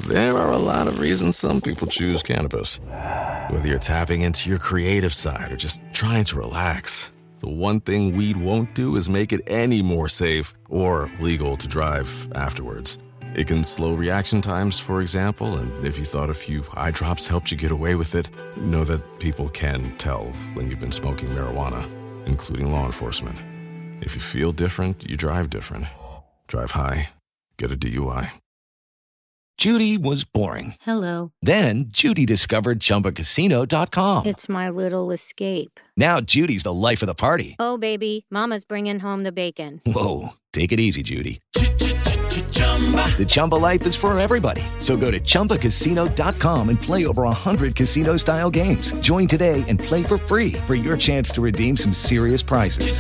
There are a lot of reasons some people choose cannabis. Whether you're tapping into your creative side or just trying to relax, the one thing weed won't do is make it any more safe or legal to drive afterwards. It can slow reaction times, for example, and if you thought a few eye drops helped you get away with it, know that people can tell when you've been smoking marijuana, including law enforcement. If you feel different, you drive different. Drive high. Get a DUI. Judy was boring. Hello. Then Judy discovered ChumbaCasino.com. It's my little escape. Now Judy's the life of the party. Oh, baby, mama's bringing home the bacon. Whoa, take it easy, Judy. The Chumba life is for everybody. So go to ChumbaCasino.com and play over 100 casino-style games. Join today and play for free for your chance to redeem some serious prizes.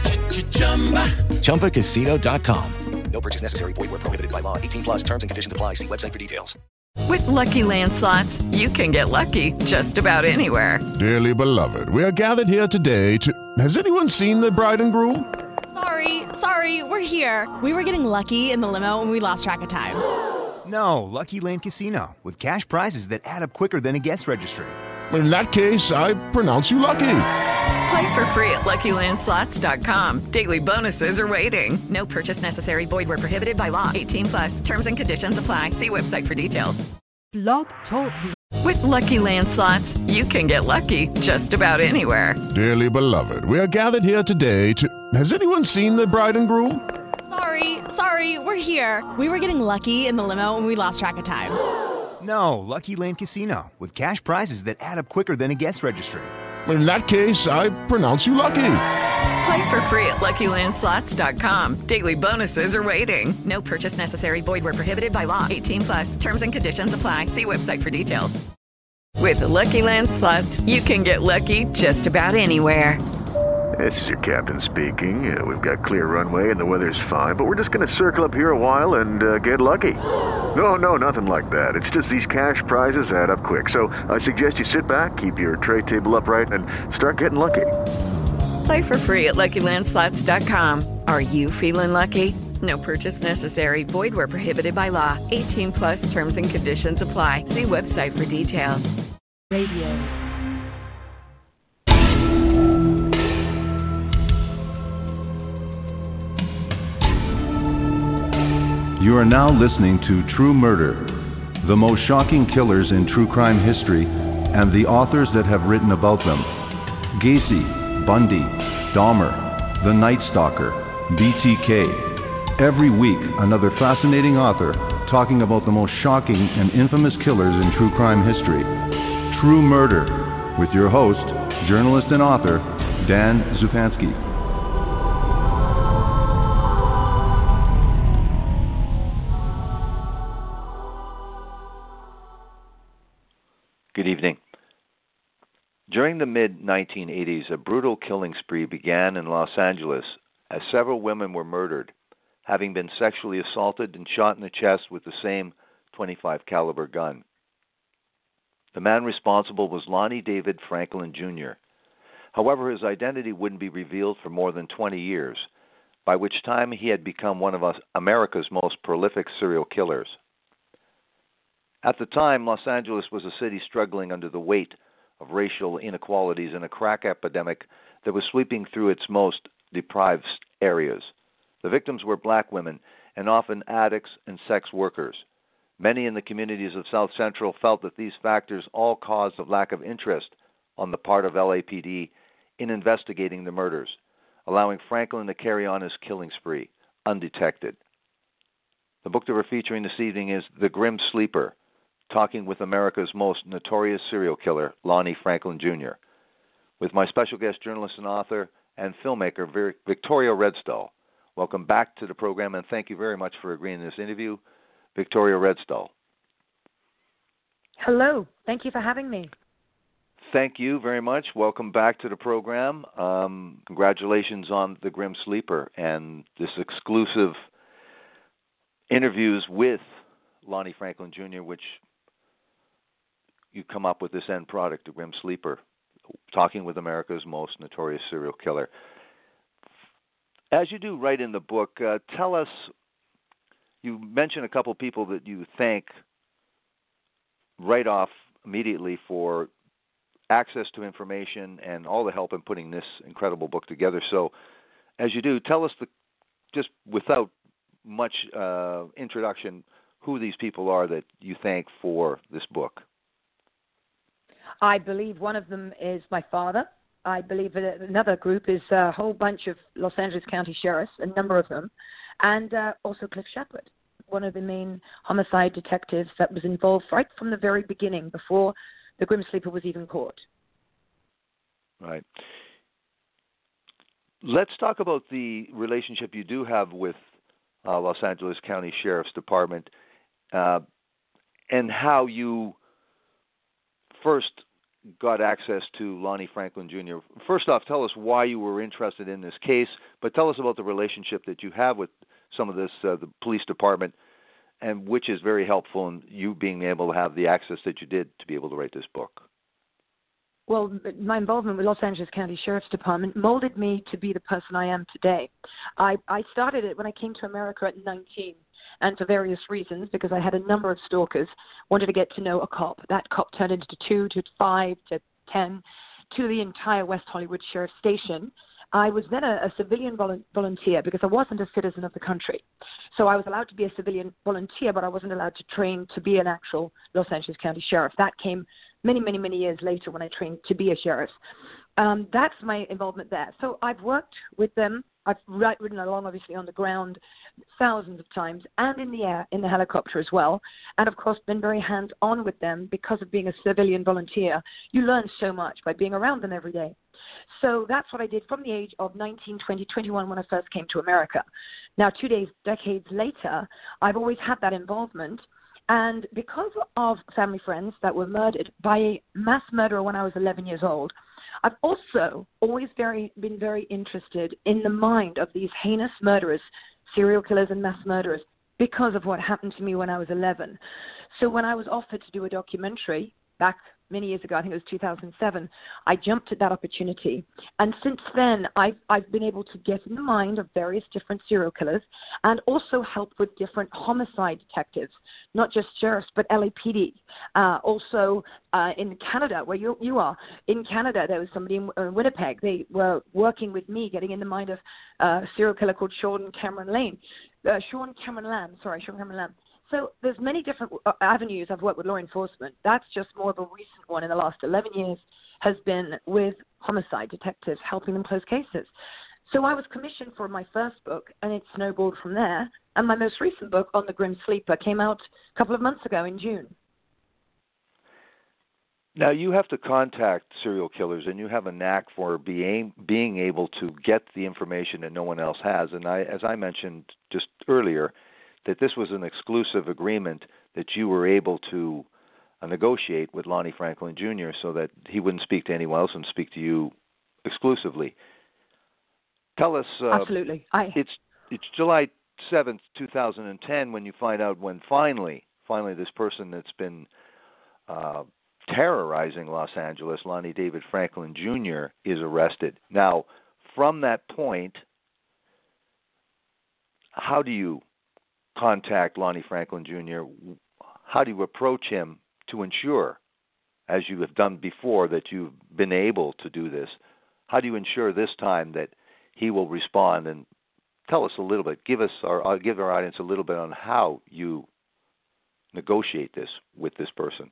ChumbaCasino.com. No purchase necessary. Void where prohibited by law. 18 plus terms and conditions apply. See website for details. With Lucky Land Slots, you can get lucky just about anywhere. Dearly beloved, we are gathered here today to... Has anyone seen the bride and groom? Sorry, we're here. We were getting lucky in the limo and we lost track of time. No, Lucky Land Casino, with cash prizes that add up quicker than a guest registry. In that case, I pronounce you lucky. Play for free at LuckyLandSlots.com. Daily bonuses are waiting. No purchase necessary. Void where prohibited by law. 18 plus. Terms and conditions apply. See website for details. Blog Talk. With Lucky Land Slots, you can get lucky just about anywhere. Dearly beloved, we are gathered here today to... Has anyone seen the bride and groom? Sorry, we're here. We were getting lucky in the limo and we lost track of time. No, Lucky Land Casino, with cash prizes that add up quicker than a guest registry. In that case, I pronounce you lucky. Play for free at LuckyLandSlots.com. Daily bonuses are waiting. No purchase necessary. Void where prohibited by law. 18 plus. Terms and conditions apply. See website for details. With Lucky Land Slots, you can get lucky just about anywhere. This is your captain speaking. We've got clear runway and the weather's fine, but we're just going to circle up here a while and get lucky. No, nothing like that. It's just these cash prizes add up quick. So I suggest you sit back, keep your tray table upright, and start getting lucky. Play for free at LuckyLandSlots.com. Are you feeling lucky? No purchase necessary. Void where prohibited by law. 18 plus terms and conditions apply. See website for details. Radio. You are now listening to True Murder, the most shocking killers in true crime history and the authors that have written about them. Gacy, Bundy, Dahmer, The Night Stalker, BTK. Every week, another fascinating author talking about the most shocking and infamous killers in true crime history. True Murder, with your host, journalist and author, Dan Zupansky. Good evening. During the mid-1980s, a brutal killing spree began in Los Angeles as several women were murdered, having been sexually assaulted and shot in the chest with the same .25 caliber gun. The man responsible was Lonnie David Franklin Jr. However, his identity wouldn't be revealed for more than 20 years, by which time he had become one of America's most prolific serial killers. At the time, Los Angeles was a city struggling under the weight of racial inequalities and a crack epidemic that was sweeping through its most deprived areas. The victims were black women and often addicts and sex workers. Many in the communities of South Central felt that these factors all caused a lack of interest on the part of LAPD in investigating the murders, allowing Franklin to carry on his killing spree undetected. The book that we're featuring this evening is The Grim Sleeper, talking with America's most notorious serial killer, Lonnie Franklin Jr., with my special guest journalist and author and filmmaker, Victoria Redstall. Welcome back to the program, and thank you very much for agreeing to this interview, Victoria Redstall. Hello. Thank you for having me. Thank you very much. Welcome back to the program. Congratulations on The Grim Sleeper and this exclusive interviews with Lonnie Franklin Jr., which you come up with this end product, The Grim Sleeper, talking with America's most notorious serial killer. As you do write in the book, tell us, you mention a couple people that you thank right off immediately for access to information and all the help in putting this incredible book together. So, as you do, tell us, just without much introduction, who these people are that you thank for this book. I believe one of them is my father. I believe that another group is a whole bunch of Los Angeles County sheriffs, a number of them, and also Cliff Shepard, one of the main homicide detectives that was involved right from the very beginning, before the Grim Sleeper was even caught. Right. Let's talk about the relationship you do have with Los Angeles County Sheriff's Department and how you first got access to Lonnie Franklin Jr. First off, tell us why you were interested in this case, but tell us about the relationship that you have with some of this, the police department, and which is very helpful in you being able to have the access that you did to be able to write this book. Well, my involvement with Los Angeles County Sheriff's Department molded me to be the person I am today. I started it when I came to America at 19, and for various reasons, because I had a number of stalkers, wanted to get to know a cop. That cop turned into 2 to 5 to 10 to the entire West Hollywood Sheriff Station. I was then a civilian volunteer because I wasn't a citizen of the country. So I was allowed to be a civilian volunteer, but I wasn't allowed to train to be an actual Los Angeles County Sheriff. That came many, many, many years later when I trained to be a sheriff. That's my involvement there. So I've worked with them. I've ridden along, obviously, on the ground thousands of times and in the air, in the helicopter as well. And, of course, been very hands-on with them because of being a civilian volunteer. You learn so much by being around them every day. So that's what I did from the age of 19, 20, 21 when I first came to America. Now, 2 decades later, I've always had that involvement. And because of family friends that were murdered by a mass murderer when I was 11 years old, I've also always been very interested in the mind of these heinous murderers, serial killers and mass murderers, because of what happened to me when I was 11. So when I was offered to do a documentary back many years ago, I think it was 2007, I jumped at that opportunity. And since then, I've been able to get in the mind of various different serial killers and also help with different homicide detectives, not just sheriffs, but LAPD. Also in Canada, where you are, in Canada, there was somebody in Winnipeg. They were working with me, getting in the mind of a serial killer called Sean Cameron Lamb. So there's many different avenues I've worked with law enforcement. That's just more of a recent one in the last 11 years, has been with homicide detectives, helping them close cases. So I was commissioned for my first book, and it snowballed from there. And my most recent book, On the Grim Sleeper, came out a couple of months ago in June. Now, you have to contact serial killers, and you have a knack for being able to get the information that no one else has. And as I mentioned just earlier, that this was an exclusive agreement that you were able to negotiate with Lonnie Franklin Jr. so that he wouldn't speak to anyone else and speak to you exclusively. Tell us. Absolutely. It's July 7th, 2010 when you find out when finally this person that's been terrorizing Los Angeles, Lonnie David Franklin Jr., is arrested. Now, from that point, how do you contact Lonnie Franklin Jr.? How do you approach him to ensure, as you have done before, that you've been able to do this? How do you ensure this time that he will respond? And tell us a little bit. Give our audience a little bit on how you negotiate this with this person.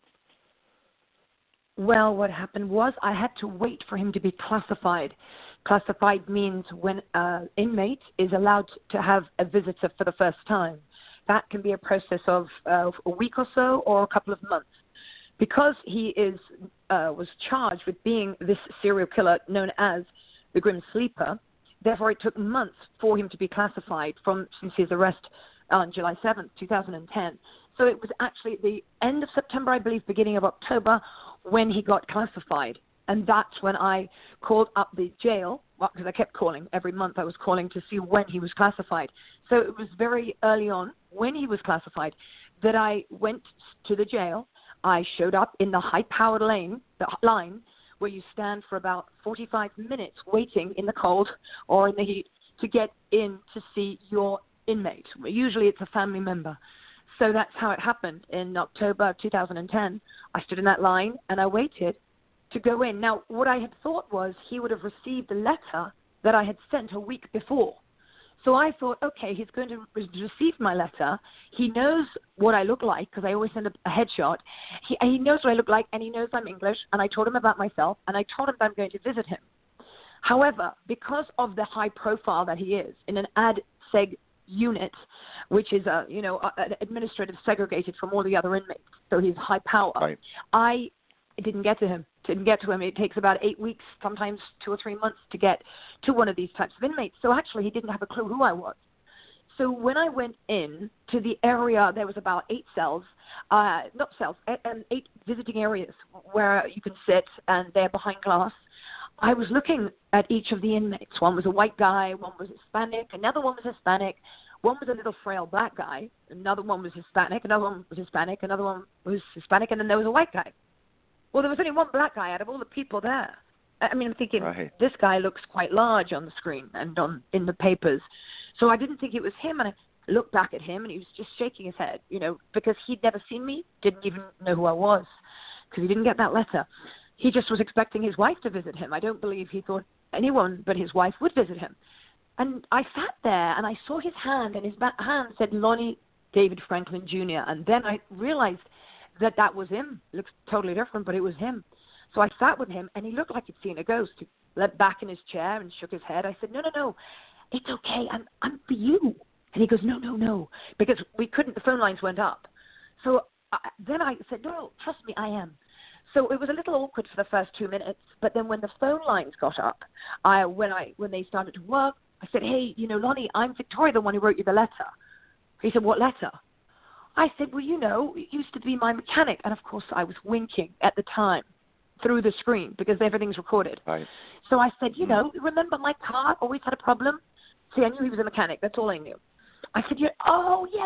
Well, what happened was I had to wait for him to be classified. Classified means when an inmate is allowed to have a visitor for the first time. That can be a process of a week or so or a couple of months. Because he was charged with being this serial killer known as the Grim Sleeper, therefore it took months for him to be classified since his arrest on July 7th, 2010. So it was actually at the end of September, I believe, beginning of October, when he got classified. And that's when I called up the jail, because I kept calling. Every month I was calling to see when he was classified. So it was very early on, when he was classified, that I went to the jail. I showed up in the high-powered line where you stand for about 45 minutes waiting in the cold or in the heat to get in to see your inmate. Usually it's a family member. So that's how it happened. In October 2010, I stood in that line and I waited to go in. Now, what I had thought was he would have received the letter that I had sent a week before. So I thought, okay, he's going to receive my letter. He knows what I look like because I always send a headshot. He knows what I look like, and he knows I'm English, and I told him about myself, and I told him that I'm going to visit him. However, because of the high profile that he is in an ad-seg unit, which is administrative segregated from all the other inmates, so he's high power, right. I didn't get to him. It takes about 8 weeks, sometimes 2 or 3 months to get to one of these types of inmates. So actually, he didn't have a clue who I was. So when I went in to the area, there was about 8 cells, 8 visiting areas where you can sit, and they're behind glass. I was looking at each of the inmates. One was a white guy, one was Hispanic, another one was Hispanic, one was a little frail black guy, another one was Hispanic, another one was Hispanic, another one was Hispanic, and then there was a white guy. Well, there was only one black guy out of all the people there. I mean, I'm thinking, right. This guy looks quite large on the screen and in the papers. So I didn't think it was him, and I looked back at him, and he was just shaking his head, because he'd never seen me, didn't even know who I was, because he didn't get that letter. He just was expecting his wife to visit him. I don't believe he thought anyone but his wife would visit him. And I sat there, and I saw his hand, and his hand said Lonnie David Franklin Jr., and then I realized that was him. It looks totally different, but it was him. So I sat with him, and he looked like he'd seen a ghost. He leant back in his chair and shook his head. I said, no, it's okay. I'm for you. And he goes, no, because we couldn't. The phone lines went up. So then I said, no, trust me, I am. So it was a little awkward for the first 2 minutes, but then when the phone lines got up, when they started to work, I said, hey, Lonnie, I'm Victoria, the one who wrote you the letter. He said, what letter? I said, well, it used to be my mechanic. And, of course, I was winking at the time through the screen because everything's recorded. Right. So I said, remember my car always had a problem? See, I knew he was a mechanic. That's all I knew. I said, yeah, man. Oh, yeah,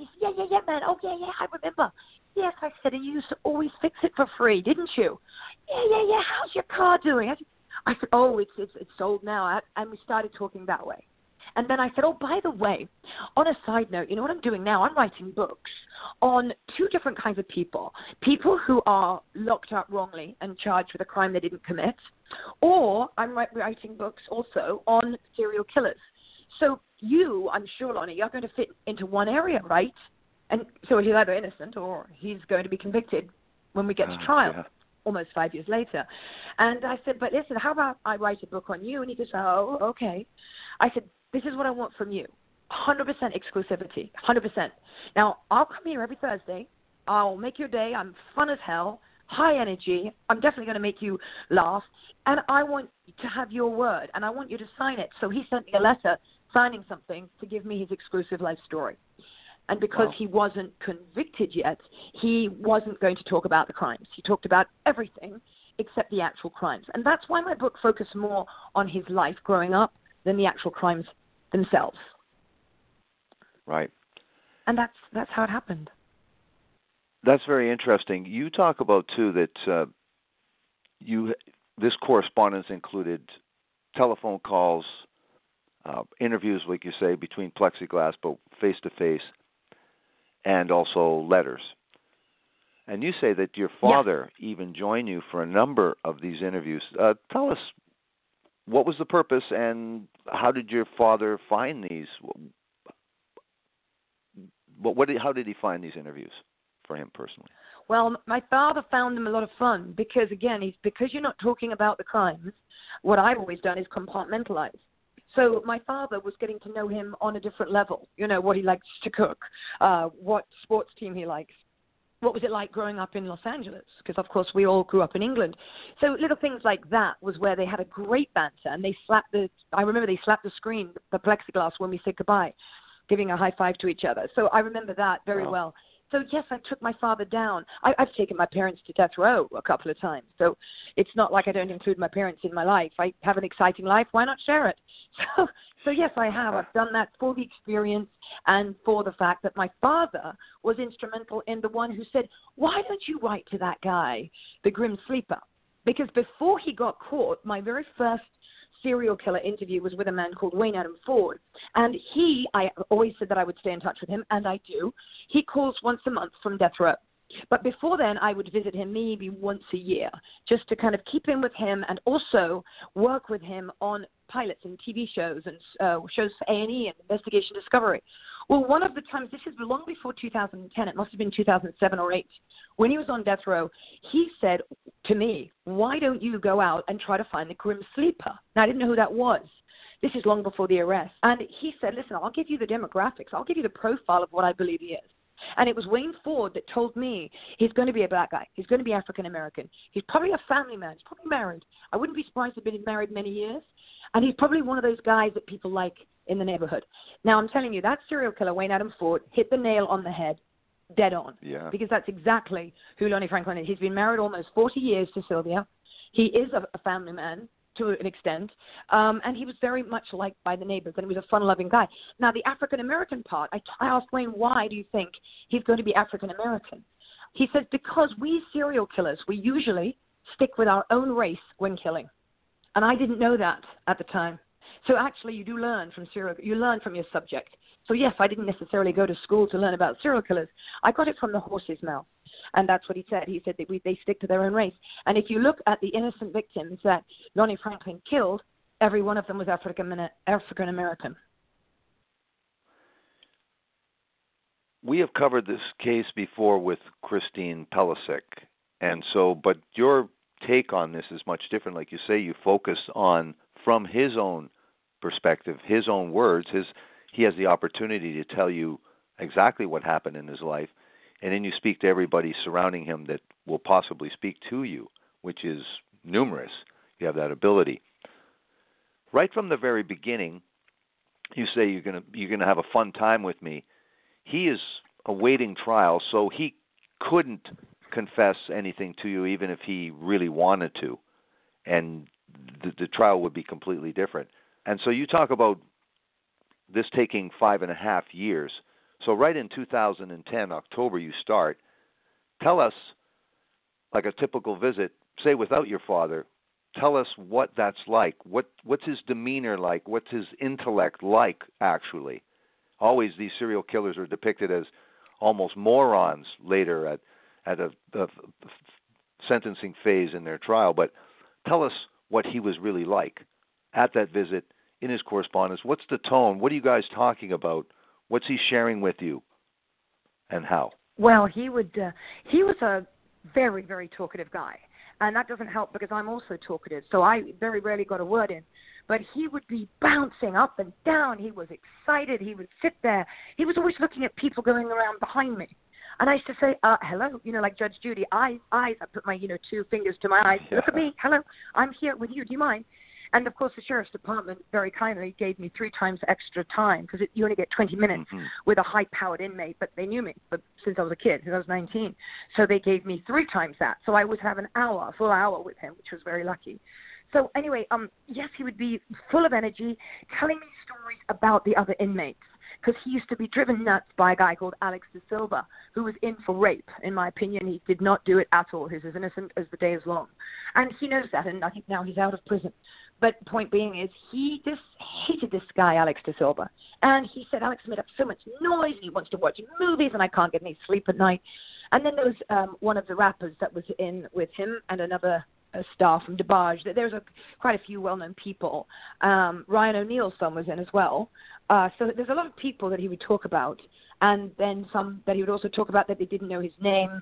I remember. Yes, I said, and you used to always fix it for free, didn't you? Yeah. How's your car doing? I said, oh, it's sold now. And we started talking that way. And then I said, oh, by the way, on a side note, you know what I'm doing now? I'm writing books on 2 different kinds of people. People who are locked up wrongly and charged with a crime they didn't commit. Or I'm writing books also on serial killers. So you, I'm sure, Lonnie, you're going to fit into one area, right? And so he's either innocent or he's going to be convicted when we get to trial. Yeah. Almost 5 years later. And I said, but listen, how about I write a book on you? And he goes, oh, okay. I said, this is what I want from you. 100% exclusivity, 100%. Now, I'll come here every Thursday. I'll make your day. I'm fun as hell, high energy. I'm definitely going to make you laugh. And I want to have your word, and I want you to sign it. So he sent me a letter signing something to give me his exclusive life story. And because he wasn't convicted yet, he wasn't going to talk about the crimes. He talked about everything except the actual crimes. And that's why my book focused more on his life growing up than the actual crimes themselves. Right. And that's how it happened. That's very interesting. You talk about, too, that this correspondence included telephone calls, interviews, like you say, between plexiglass, but face-to-face, and also letters. And you say that your father even joined you for a number of these interviews. Tell us, what was the purpose, and how did your father find these? How did he find these interviews for him personally? Well, my father found them a lot of fun because, again, because you're not talking about the crimes, what I've always done is compartmentalize. So my father was getting to know him on a different level, what he likes to cook, what sports team he likes. What was it like growing up in Los Angeles? Because, of course, we all grew up in England. So little things like that was where they had a great banter. And I remember they slapped the screen, the plexiglass, when we said goodbye, giving a high five to each other. So I remember that very well. So, yes, I took my father down. I've taken my parents to death row a couple of times. So it's not like I don't include my parents in my life. I have an exciting life. Why not share it? So yes, I have. I've done that for the experience and for the fact that my father was instrumental in the one who said, why don't you write to that guy, the Grim Sleeper? Because before he got caught, my very first serial killer interview was with a man called Wayne Adam Ford. And I always said that I would stay in touch with him, and I do. He calls once a month from death row. But before then, I would visit him maybe once a year, just to kind of keep in with him and also work with him on pilots and TV shows and shows for A&E and Investigation Discovery. Well, one of the times, this is long before 2010, it must have been 2007 or 8, when he was on death row, he said to me, why don't you go out and try to find the Grim Sleeper? Now, I didn't know who that was. This is long before the arrest. And he said, listen, I'll give you the demographics. I'll give you the profile of what I believe he is. And it was Wayne Ford that told me he's going to be a black guy. He's going to be African-American. He's probably a family man. He's probably married. I wouldn't be surprised if he'd been married many years. And he's probably one of those guys that people like in the neighborhood. Now, I'm telling you, that serial killer, Wayne Adam Ford, hit the nail on the head, dead on. Yeah. Because that's exactly who Lonnie Franklin is. He's been married almost 40 years to Sylvia. He is a family man to an extent, and he was very much liked by the neighbors, and he was a fun-loving guy. Now, the African-American part, I asked Wayne, why do you think he's going to be African-American? He said, because we serial killers, we usually stick with our own race when killing. And I didn't know that at the time. So actually, you do learn from you learn from your subject. So yes, I didn't necessarily go to school to learn about serial killers. I got it from the horse's mouth. And that's what he said. He said that they stick to their own race. And if you look at the innocent victims that Lonnie Franklin killed, every one of them was African-American. We have covered this case before with Christine Pelisic. And so, but your take on this is much different. Like you say, you focus on, from his own perspective, his own words, he has the opportunity to tell you exactly what happened in his life. And then you speak to everybody surrounding him that will possibly speak to you, which is numerous. You have that ability. Right from the very beginning, you say you're gonna have a fun time with me. He is awaiting trial, so he couldn't confess anything to you, even if he really wanted to, and the trial would be completely different. And so you talk about this taking 5.5 years. So right in 2010, October, you start. Tell us, like a typical visit, say without your father, tell us what that's like. What's his demeanor like? What's his intellect like, actually? Always these serial killers are depicted as almost morons later at the sentencing phase in their trial. But tell us what he was really like at that visit, in his correspondence. What's the tone? What are you guys talking about? What's he sharing with you, and how? Well, he was a very, very talkative guy, and that doesn't help because I'm also talkative, so I very rarely got a word in. But he would be bouncing up and down. He was excited. He would sit there. He was always looking at people going around behind me. And I used to say, hello, like Judge Judy, eyes. I put my, 2 fingers to my eyes. Yeah. Look at me. Hello. I'm here with you. Do you mind? And, of course, the Sheriff's Department very kindly gave me 3 times extra time because you only get 20 minutes with a high-powered inmate. But they knew me since I was a kid, since I was 19. So they gave me 3 times that. So I would have a full hour with him, which was very lucky. So anyway, yes, he would be full of energy, telling me stories about the other inmates, because he used to be driven nuts by a guy called Alex De Silva, who was in for rape. In my opinion, he did not do it at all. He was as innocent as the day is long. And he knows that, and I think now he's out of prison. But the point being is he just hated this guy, Alex De Silva. And he said, Alex made up so much noise, and he wants to watch movies, and I can't get any sleep at night. And then there was one of the rappers that was in with him and another star from DeBarge. There's quite a few well-known people. Ryan O'Neal's son was in as well. So there's a lot of people that he would talk about, and then some that he would also talk about that they didn't know his name,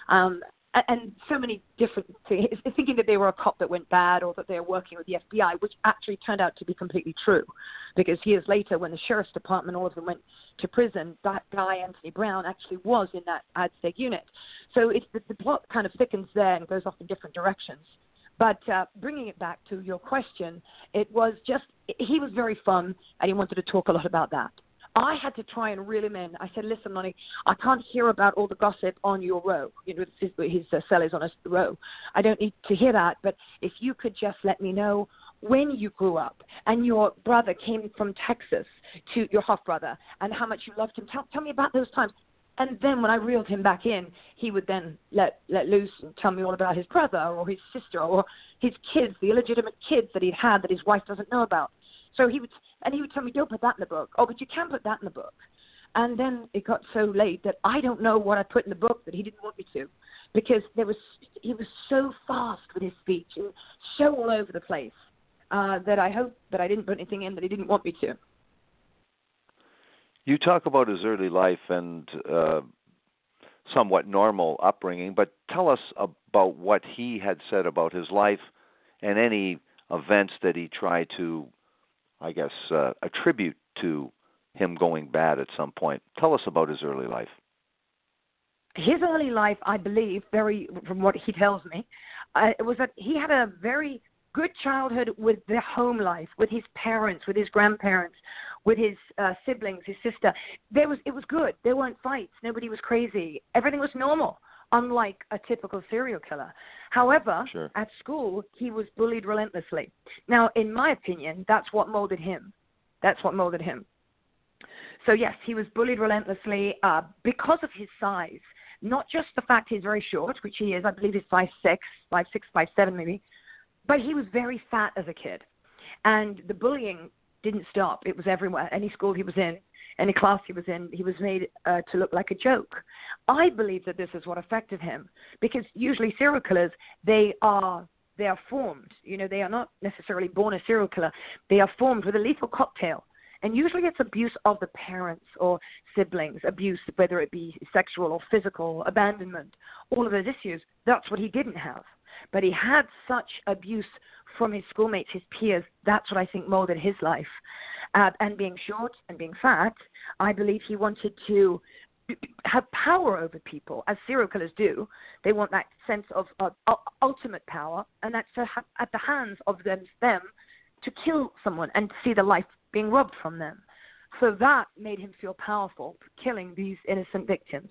and so many different things, thinking that they were a cop that went bad or that they were working with the FBI, which actually turned out to be completely true, because years later when the Sheriff's Department, all of them went to prison, that guy, Anthony Brown, actually was in that AdSeg unit. So the plot kind of thickens there and goes off in different directions. But bringing it back to your question, it was just, he was very fun, and he wanted to talk a lot about that. I had to try and reel him in. I said, listen, Lonnie, I can't hear about all the gossip on your row. His cell is on a row. I don't need to hear that, but if you could just let me know when you grew up and your brother came from Texas to your half-brother and how much you loved him. Tell me about those times. And then when I reeled him back in, he would then let loose and tell me all about his brother or his sister or his kids, the illegitimate kids that he'd had that his wife doesn't know about. So he would tell me, don't put that in the book. Oh, but you can put that in the book. And then it got so late that I don't know what I put in the book that he didn't want me to, because he was so fast with his speech and so all over the place that I hope that I didn't put anything in that he didn't want me to. You talk about his early life and somewhat normal upbringing, but tell us about what he had said about his life and any events that he tried to, I guess, attribute to him going bad at some point. Tell us about his early life. His early life, I believe, from what he tells me, it was that he had a very good childhood with the home life, with his parents, with his grandparents, with his siblings, his sister. It was good. There weren't fights. Nobody was crazy. Everything was normal, unlike a typical serial killer. However, sure, at school, he was bullied relentlessly. Now, in my opinion, that's what molded him. So, yes, he was bullied relentlessly because of his size. Not just the fact he's very short, which he is. I believe he's 5'6", 5'7" maybe. But he was very fat as a kid. And the bullying didn't stop. It was everywhere. Any school he was in, any class he was in, he was made to look like a joke. I believe that this is what affected him, because usually serial killers, they are formed. You know, they are not necessarily born a serial killer. They are formed with a lethal cocktail. And usually it's abuse of the parents or siblings, abuse, whether it be sexual or physical, abandonment, all of those issues. That's what he didn't have. But he had such abuse from his schoolmates, his peers. That's what I think molded his life. And being short and being fat, I believe he wanted to have power over people, as serial killers do. They want that sense of ultimate power, and that's at the hands of them to kill someone and see the life being robbed from them. So that made him feel powerful, killing these innocent victims.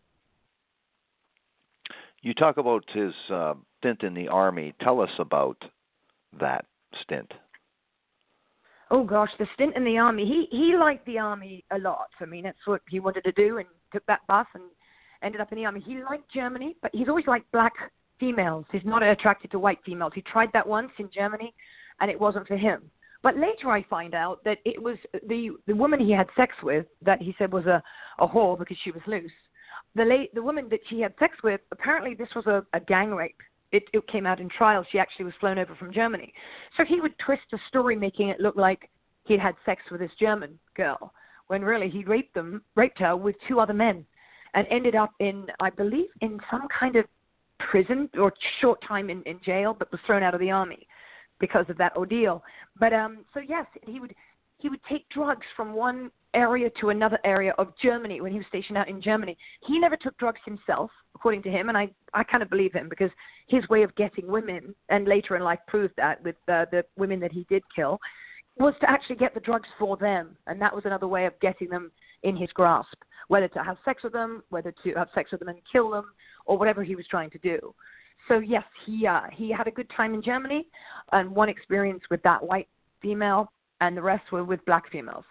You talk about his stint in the Army. Tell us about that stint. Oh, gosh, the stint in the Army. He liked the Army a lot. I mean, that's what he wanted to do, and took that bus and ended up in the Army. He liked Germany, but he's always liked black females. He's not attracted to white females. He tried that once in Germany, and it wasn't for him. But later I find out that it was the woman he had sex with that he said was a whore because she was loose. The woman that he had sex with, apparently this was a gang rape. It came out in trial. She actually was flown over from Germany. So he would twist the story, making it look like he'd had sex with this German girl, when really he raped her with 2 other men, and ended up in, I believe, in some kind of prison or short time in jail, but was thrown out of the Army because of that ordeal. But so yes, he would take drugs from one area to another area of Germany when he was stationed out in Germany. He never took drugs himself, according to him, and I kind of believe him, because his way of getting women, and later in life proved that with the women that he did kill, was to actually get the drugs for them, and that was another way of getting them in his grasp, whether to have sex with them, whether to have sex with them and kill them, or whatever he was trying to do. So yes, he had a good time in Germany, and one experience with that white female, and the rest were with black females.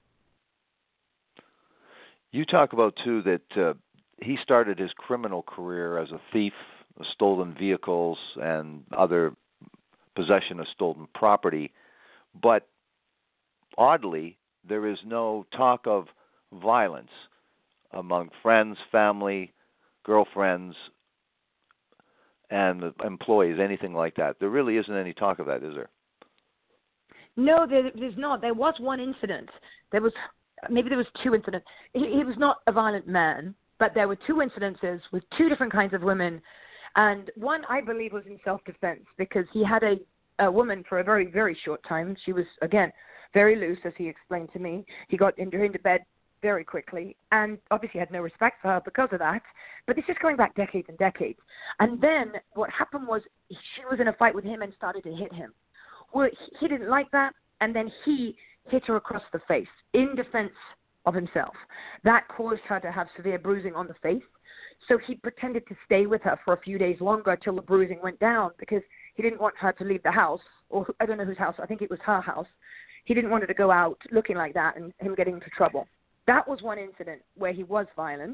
You talk about, too, that he started his criminal career as a thief of stolen vehicles and other possession of stolen property, but oddly, there is no talk of violence among friends, family, girlfriends, and employees, anything like that. There really isn't any talk of that, is there? No, there's not. There was one incident. Maybe there was 2 incidents. He was not a violent man, but there were 2 incidences with 2 different kinds of women. And one, I believe, was in self-defense, because he had a woman for a very, very short time. She was, again, very loose, as he explained to me. He got her into bed very quickly, and obviously had no respect for her because of that. But this is going back decades and decades. And then what happened was she was in a fight with him and started to hit him. Well, he didn't like that, and then he hit her across the face in defense of himself. That caused her to have severe bruising on the face. So he pretended to stay with her for a few days longer till the bruising went down, because he didn't want her to leave the house, or I don't know whose house. I think it was her house. He didn't want her to go out looking like that and him getting into trouble. That was one incident where he was violent,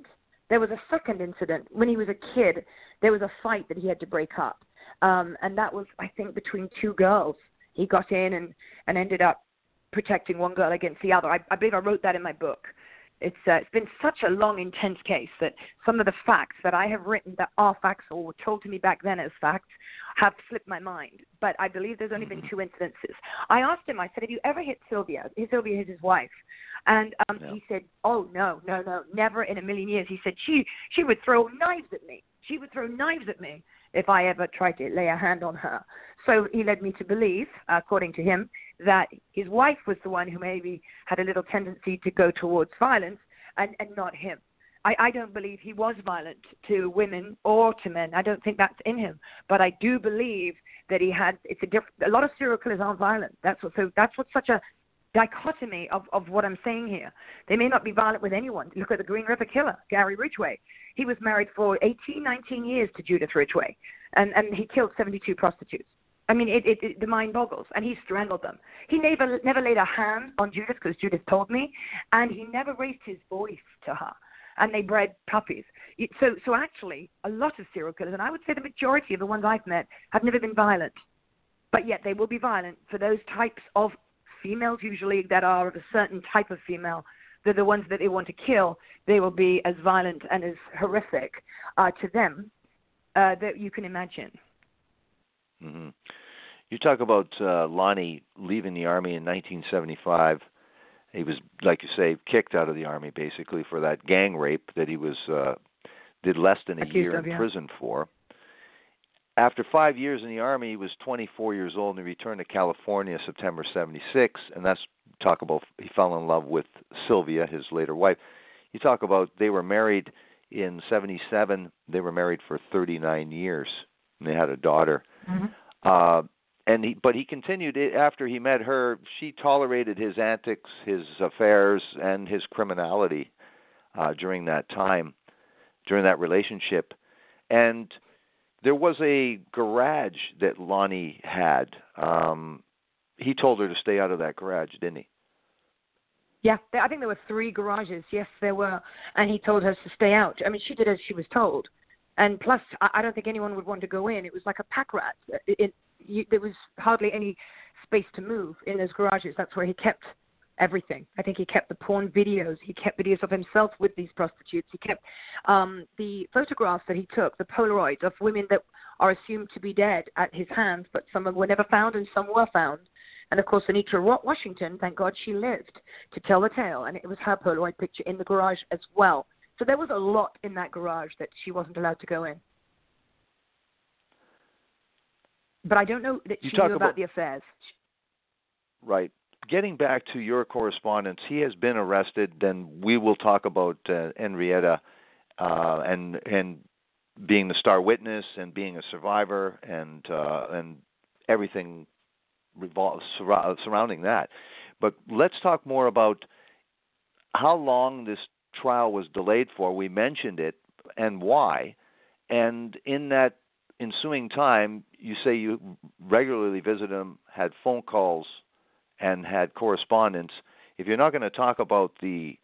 There was a second incident. When he was a kid, there was a fight that he had to break up. And that was, I think, between two girls. He got in and ended up protecting one girl against the other. I believe I wrote that in my book. It's been such a long, intense case that some of the facts that I have written that are facts or were told to me back then as facts have slipped my mind. But I believe there's only been two incidences. I asked him, I said, have you ever hit Sylvia? Sylvia is his wife. And he said, oh, no, never in a million years. He said, she would throw knives at me. She would throw knives at me if I ever tried to lay a hand on her. So he led me to believe, according to him, that his wife was the one who maybe had a little tendency to go towards violence and not him. I don't believe he was violent to women or to men. I don't think that's in him. But I do believe that he had, a lot of serial killers aren't violent. That's what's such a dichotomy of what I'm saying here. They may not be violent with anyone. Look at the Green River Killer, Gary Ridgway. He was married for 19 years to Judith Ridgway, and he killed 72 prostitutes. I mean, the mind boggles, and he strangled them. He never laid a hand on Judith, because Judith told me, and he never raised his voice to her, and they bred puppies. So actually, a lot of serial killers, and I would say the majority of the ones I've met, have never been violent, but yet they will be violent for those types of females, usually, that are of a certain type of female. They're the ones that they want to kill. They will be as violent and as horrific to them that you can imagine. Mm-hmm. You talk about Lonnie leaving the Army in 1975. He was, like you say, kicked out of the Army, basically, for that gang rape that he was did less than a year in prison for. After 5 years in the Army, he was 24 years old, and he returned to California September 76, and that's talk about he fell in love with Sylvia, his later wife. You talk about they were married in 77. They were married for 39 years, and they had a daughter. Mm-hmm. But he continued after he met her. She tolerated his antics, his affairs, and his criminality during that time, during that relationship. And there was a garage that Lonnie had. He told her to stay out of that garage, didn't he? Yeah, I think there were 3 garages. Yes, there were. And he told her to stay out. I mean, she did as she was told. And plus, I don't think anyone would want to go in. It was like a pack rat. There was hardly any space to move in those garages. That's where he kept everything. I think he kept the porn videos. He kept videos of himself with these prostitutes. He kept the photographs that he took, the Polaroids of women that are assumed to be dead at his hands, but some were never found and some were found. And, of course, Anitra Washington, thank God she lived to tell the tale, and it was her Polaroid picture in the garage as well. So there was a lot in that garage that she wasn't allowed to go in. But I don't know that she knew about the affairs. Right. Getting back to your correspondence, he has been arrested. Then we will talk about Henrietta and being the star witness and being a survivor and everything surrounding that. But let's talk more about how long this trial was delayed for. We mentioned it and why. And in that ensuing time, you say you regularly visited him, had phone calls, and had correspondence. If you're not going to talk about the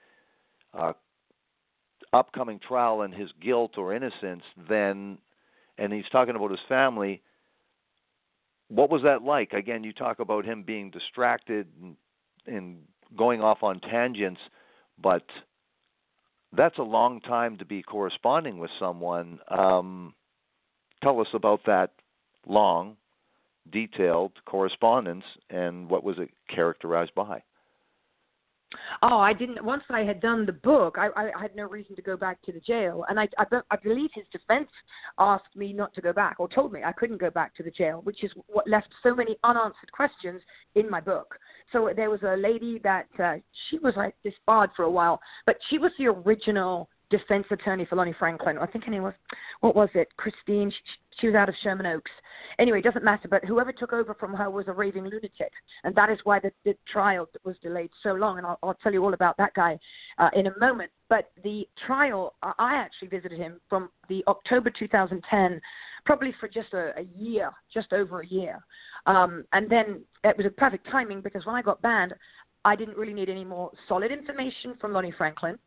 upcoming trial and his guilt or innocence, then, and he's talking about his family, what was that like? Again, you talk about him being distracted and going off on tangents, but that's a long time to be corresponding with someone. Tell us about that long, detailed correspondence and what was it characterized by? Oh, I didn't. Once I had done the book, I had no reason to go back to the jail. And I believe his defense asked me not to go back, or told me I couldn't go back to the jail, which is what left so many unanswered questions in my book. So there was a lady that she was like disbarred for a while, but she was the original defense attorney for Lonnie Franklin. I think her name was, what was it, Christine? She was out of Sherman Oaks. Anyway, it doesn't matter, but whoever took over from her was a raving lunatic, and that is why the trial was delayed so long, and I'll tell you all about that guy in a moment. But the trial, I actually visited him from the October 2010, probably for just a year, just over a year. And then it was a perfect timing because when I got banned, I didn't really need any more solid information from Lonnie Franklin.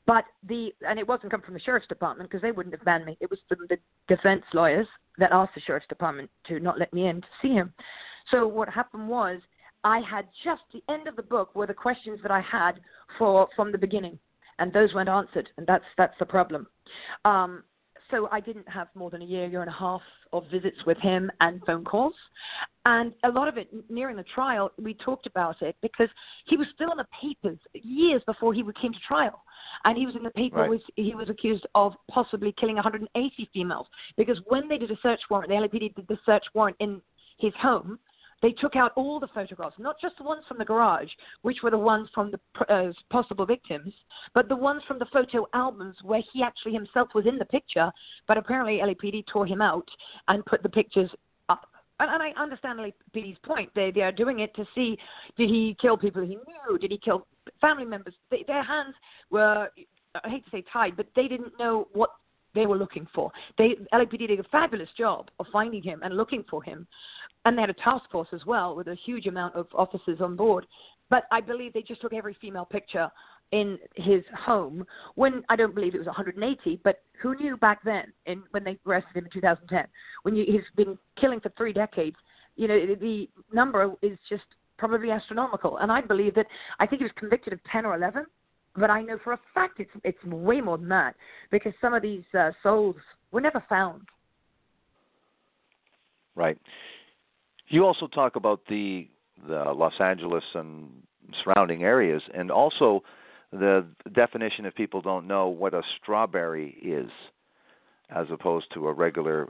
And it wasn't come from the sheriff's department because they wouldn't have banned me. It was the defense lawyers that asked the sheriff's department to not let me in to see him. So what happened was I had just the end of the book were the questions that I had from the beginning, and those weren't answered, and that's the problem. So I didn't have more than a year and a half of visits with him and phone calls. And a lot of it, nearing the trial, we talked about it because he was still in the papers years before he came to trial. And he was in the paper, Right. He was accused of possibly killing 180 females. Because when they did a search warrant, the LAPD did the search warrant in his home, they took out all the photographs, not just the ones from the garage, which were the ones from the possible victims, but the ones from the photo albums where he actually himself was in the picture, but apparently LAPD tore him out and put the pictures up. And I understand LAPD's point. They are doing it to see, did he kill people he knew? Did he kill family members? Their hands were, I hate to say tied, but they didn't know what they were looking for. LAPD did a fabulous job of finding him and looking for him. And they had a task force as well with a huge amount of officers on board. But I believe they just took every female picture in his home when I don't believe it was 180, but who knew back then when they arrested him in 2010? He's been killing for 3 decades, the number is just probably astronomical. And I believe that, I think he was convicted of 10 or 11, but I know for a fact it's way more than that because some of these souls were never found. Right. You also talk about the Los Angeles and surrounding areas, and also the definition, if people don't know, what a strawberry is, as opposed to a regular,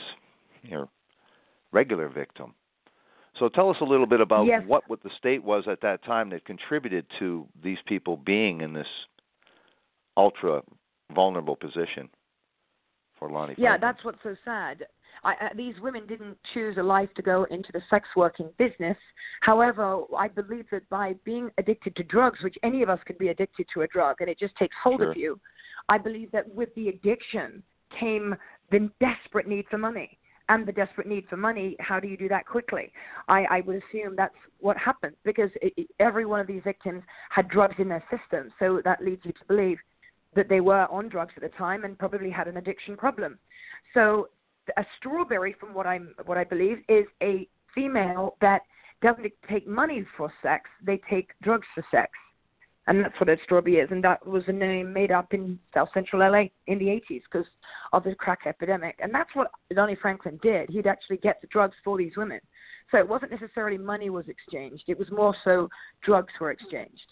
regular victim. So tell us a little bit about what the state was at that time that contributed to these people being in this ultra vulnerable position for Lonnie Franklin. Yeah, that's what's so sad. These women didn't choose a life to go into the sex working business. However, I believe that by being addicted to drugs, which any of us could be addicted to a drug, and it just takes hold of you, I believe that with the addiction came the desperate need for money. And the desperate need for money, how do you do that quickly? I would assume that's what happened because every one of these victims had drugs in their system. So that leads you to believe that they were on drugs at the time and probably had an addiction problem. So a strawberry, from what I believe, is a female that doesn't take money for sex. They take drugs for sex. And that's what a strawberry is. And that was a name made up in South Central LA in the 80s because of the crack epidemic. And that's what Lonnie Franklin did. He'd actually get the drugs for these women. So it wasn't necessarily money was exchanged. It was more so drugs were exchanged.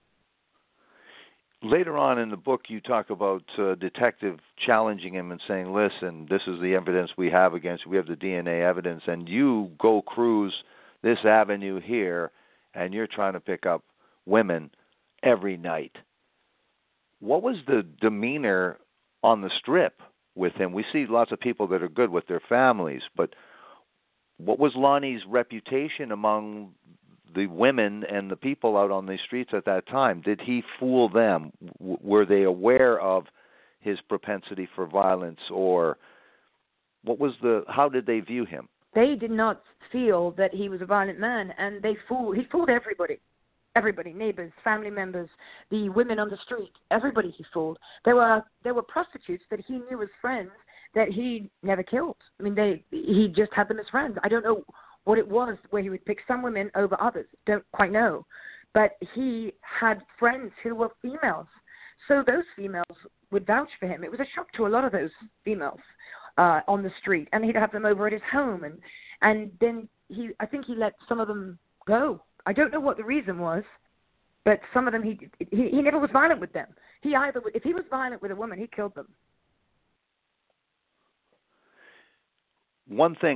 Later on in the book, you talk about a detective challenging him and saying, listen, this is the evidence we have against you. We have the DNA evidence, and you go cruise this avenue here, and you're trying to pick up women every night. What was the demeanor on the strip with him? We see lots of people that are good with their families, but what was Lonnie's reputation among the women and the people out on the streets at that time? Did he fool them? Were they aware of his propensity for violence, or how did they view him? They did not feel that he was a violent man, and he fooled everybody. Everybody, neighbors, family members, the women on the street, everybody he fooled. There were prostitutes that he knew as friends that he never killed. I mean, he just had them as friends. I don't know what it was where he would pick some women over others. Don't quite know. But he had friends who were females. So those females would vouch for him. It was a shock to a lot of those females on the street. And he'd have them over at his home. And then I think he let some of them go. I don't know what the reason was, but some of them, he never was violent with them. If he was violent with a woman, he killed them. One thing.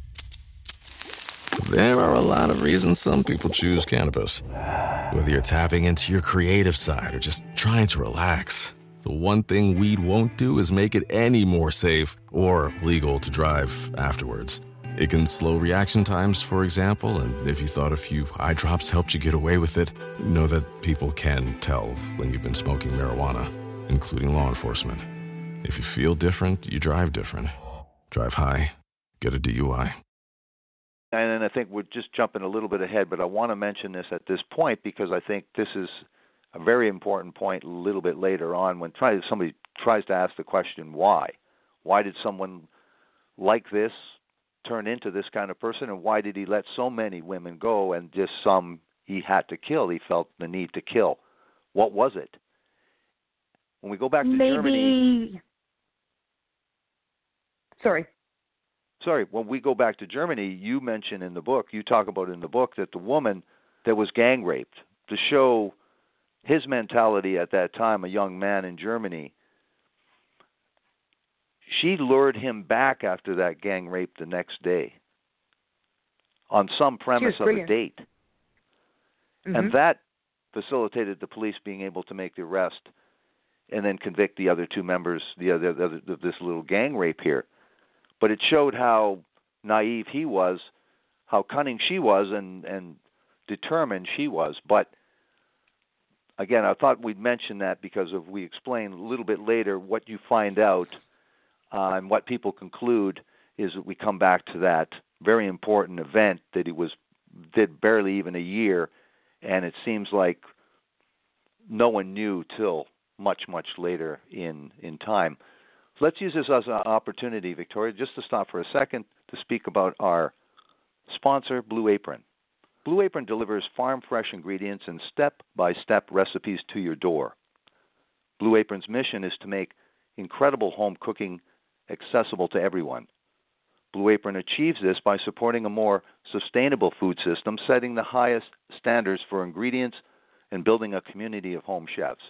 There are a lot of reasons some people choose cannabis. Whether you're tapping into your creative side or just trying to relax, the one thing weed won't do is make it any more safe or legal to drive afterwards. It can slow reaction times, for example, and if you thought a few eye drops helped you get away with it, know that people can tell when you've been smoking marijuana, including law enforcement. If you feel different, you drive different. Drive high, get a DUI. And I think we're just jumping a little bit ahead, but I want to mention this at this point because I think this is a very important point a little bit later on when somebody tries to ask the question, why? Why did someone like this turn into this kind of person, and why did he let so many women go and just some he had to kill? He felt the need to kill. What was it? When we go back to Germany... Sorry, when we go back to Germany, you mention in the book, you talk about in the book that the woman that was gang raped, to show his mentality at that time, a young man in Germany, she lured him back after that gang rape the next day on some premise of a date. Mm-hmm. And that facilitated the police being able to make the arrest and then convict the other two members of this little gang rape here. But it showed how naive he was, how cunning she was, and determined she was. But again, I thought we'd mention that because we explain a little bit later what you find out and what people conclude is that we come back to that very important event that he did barely even a year, and it seems like no one knew till much, much later in time. So let's use this as an opportunity, Victoria, just to stop for a second to speak about our sponsor, Blue Apron. Blue Apron delivers farm-fresh ingredients and step-by-step recipes to your door. Blue Apron's mission is to make incredible home cooking accessible to everyone. Blue Apron achieves this by supporting a more sustainable food system, setting the highest standards for ingredients, and building a community of home chefs.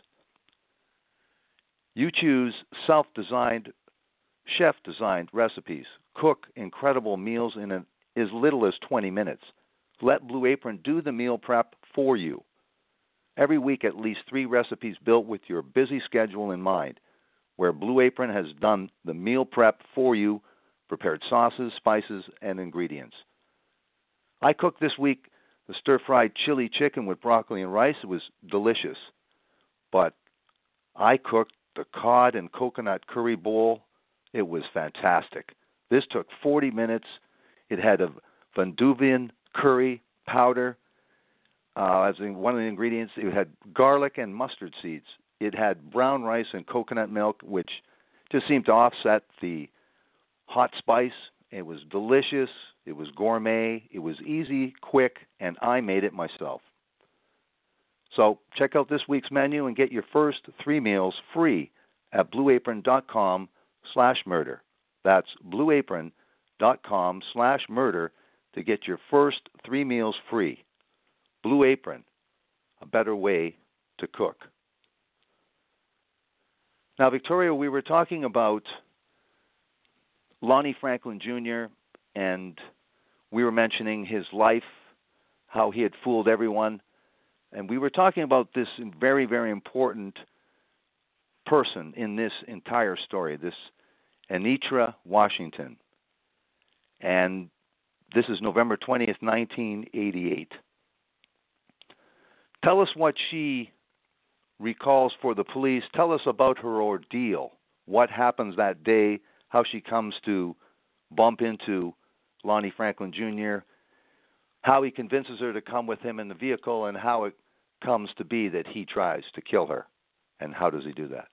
You choose self-designed, chef-designed recipes. Cook incredible meals in as little as 20 minutes. Let Blue Apron do the meal prep for you. Every week, at least 3 recipes built with your busy schedule in mind, where Blue Apron has done the meal prep for you, prepared sauces, spices, and ingredients. I cooked this week the stir-fried chili chicken with broccoli and rice. It was delicious. But I cooked the cod and coconut curry bowl. It was fantastic. This took 40 minutes. It had a Vanduvian curry powder as one of the ingredients. It had garlic and mustard seeds. It had brown rice and coconut milk, which just seemed to offset the hot spice. It was delicious. It was gourmet. It was easy, quick, and I made it myself. So check out this week's menu and get your first 3 meals free at blueapron.com/murder. That's blueapron.com/murder to get your first 3 meals free. Blue Apron, a better way to cook. Now, Victoria, we were talking about Lonnie Franklin Jr., and we were mentioning his life, how he had fooled everyone. And we were talking about this very, very important person in this entire story, this Anitra Washington. And this is November 20th, 1988. Tell us what she recalls for the police. Tell us about her ordeal, what happens that day, how she comes to bump into Lonnie Franklin Jr., how he convinces her to come with him in the vehicle, and how it comes to be that he tries to kill her. And how does he do that?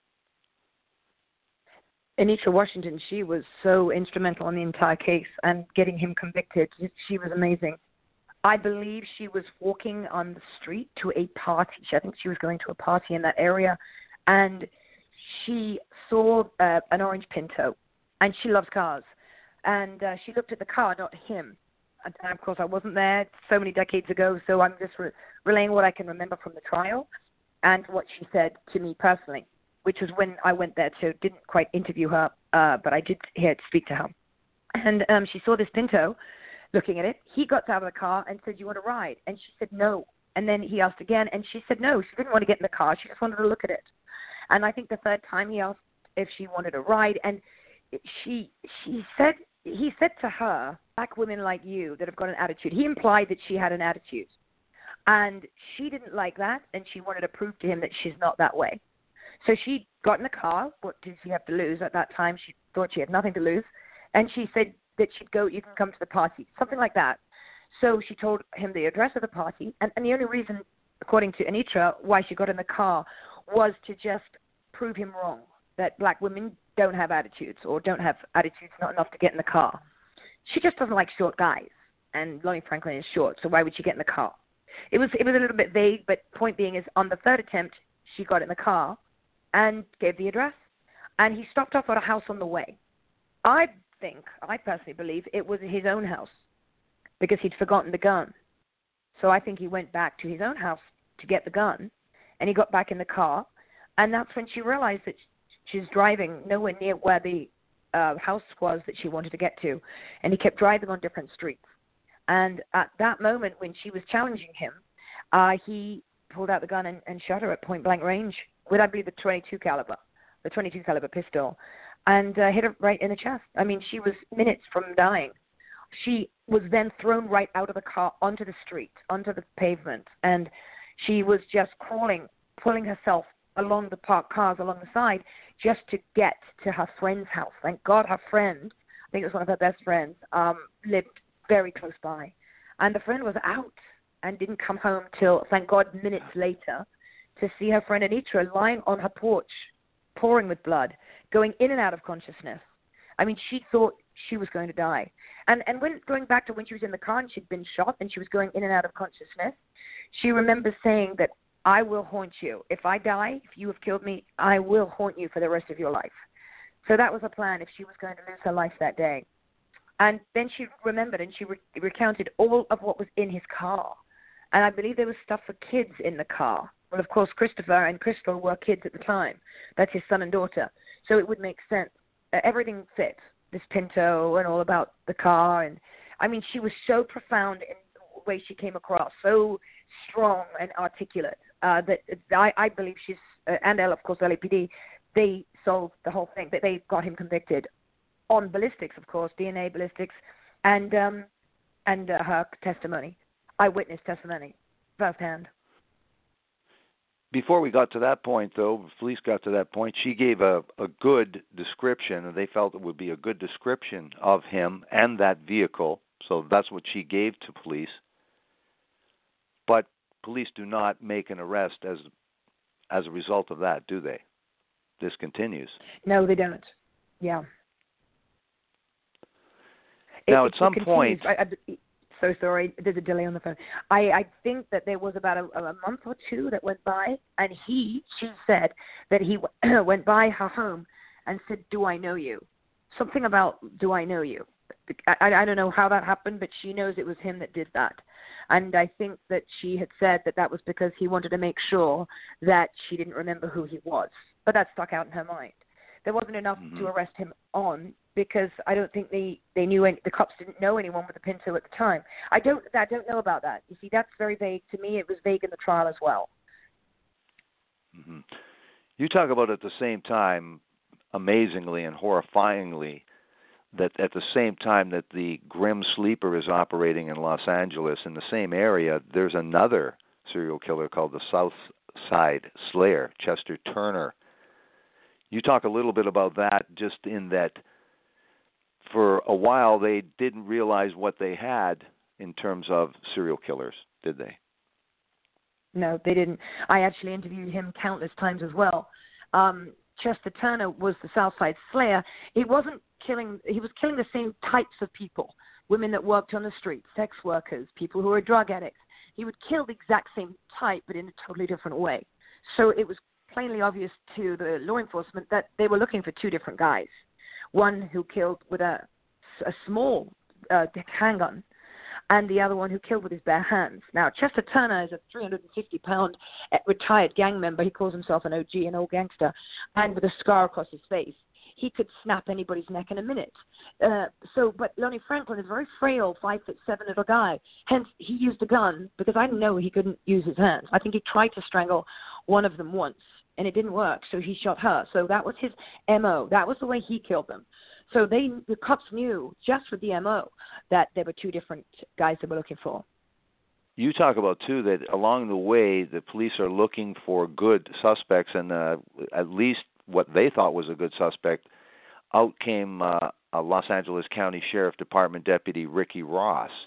Anitra Washington, she was so instrumental in the entire case and getting him convicted. She was amazing. I believe she was walking on the street to a party. I think she was going to a party in that area, and she saw an orange Pinto, and she loves cars. And she looked at the car, not him. And of course, I wasn't there so many decades ago, so I'm just relaying what I can remember from the trial and what she said to me personally, which was when I went there to, didn't quite interview her, but I did speak to her. And she saw this Pinto looking at it. He got out of the car and said, "You want to ride?" And she said, "No." And then he asked again, and she said, "No." She didn't want to get in the car. She just wanted to look at it. And I think the third time he asked if she wanted to ride, and he said to her, "Black women like you that have got an attitude." He implied that she had an attitude. And she didn't like that, and she wanted to prove to him that she's not that way. So she got in the car. What did she have to lose at that time? She thought she had nothing to lose. And she said that she'd go, "You can come to the party," something like that. So she told him the address of the party. And the only reason according to Anitra, why she got in the car was to just prove him wrong, that black women don't have attitudes or don't have attitudes not enough to get in the car. She just doesn't like short guys, and Lonnie Franklin is short, so why would she get in the car? It was a little bit vague, but point being is on the third attempt, she got in the car and gave the address, and he stopped off at a house on the way. I personally believe it was his own house because he'd forgotten the gun. So I think he went back to his own house to get the gun, and he got back in the car, and that's when she realized that she's driving nowhere near where the house was that she wanted to get to, and he kept driving on different streets. And at that moment when she was challenging him, he pulled out the gun and shot her at point-blank range with, I believe, the 22 caliber pistol, and hit her right in the chest. I mean, she was minutes from dying. She was then thrown right out of the car onto the street, onto the pavement, and she was just crawling, pulling herself along the parked cars along the side just to get to her friend's house. Thank God her friend, I think it was one of her best friends, lived very close by. And the friend was out and didn't come home till, thank God, minutes later to see her friend Anitra lying on her porch, pouring with blood, going in and out of consciousness. I mean, she thought she was going to die. And when going back to when she was in the car and she'd been shot and she was going in and out of consciousness, she remembers saying that, I will haunt you. If I die, if you have killed me, I will haunt you for the rest of your life. So that was her plan if she was going to lose her life that day. And then she remembered and she recounted all of what was in his car. And I believe there was stuff for kids in the car. Well, of course, Christopher and Crystal were kids at the time. That's his son and daughter. So it would make sense. Everything fit, this Pinto and all about the car. And I mean, she was so profound in the way she came across, so strong and articulate. That I believe she's, and of course LAPD, they solved the whole thing. That they got him convicted on ballistics, of course, DNA ballistics, and her testimony, eyewitness testimony, firsthand. Before we got to that point, though, police got to that point, she gave a good description, and they felt it would be a good description of him and that vehicle. So that's what she gave to police. But police do not make an arrest as a result of that, do they? This continues. No, they don't. Yeah. Now, at some point... so sorry, there's a delay on the phone. I think that there was about a month or two that went by, and she said that he went by her home and said, do I know you? Something about, do I know you? I don't know how that happened, but she knows it was him that did that. And I think that she had said that was because he wanted to make sure that she didn't remember who he was. But that stuck out in her mind. There wasn't enough to arrest him on because I don't think they knew the cops didn't know anyone with a Pinto at the time. I don't know about that. You see, that's very vague. To me, it was vague in the trial as well. Mm-hmm. You talk about at the same time, amazingly and horrifyingly, that at the same time that the Grim Sleeper is operating in Los Angeles, in the same area, there's another serial killer called the South Side Slayer, Chester Turner. You talk a little bit about that, just in that for a while they didn't realize what they had in terms of serial killers, did they? No, they didn't. I actually interviewed him countless times as well. Chester Turner was the Southside Slayer. He was killing the same types of people, women that worked on the streets, sex workers, people who were drug addicts. He would kill the exact same type, but in a totally different way. So it was plainly obvious to the law enforcement that they were looking for two different guys. One who killed with a small handgun, and the other one who killed with his bare hands. Now, Chester Turner is a 350-pound retired gang member. He calls himself an OG, an old gangster, and with a scar across his face. He could snap anybody's neck in a minute. But Lonnie Franklin is a very frail, 5'7" little guy. Hence, he used a gun because I know he couldn't use his hands. I think he tried to strangle one of them once, and it didn't work, so he shot her. So that was his M.O. That was the way he killed them. So the cops knew, just with the M.O., that there were two different guys they were looking for. You talk about, too, that along the way, the police are looking for good suspects, and at least what they thought was a good suspect. Out came a Los Angeles County Sheriff Department Deputy Ricky Ross.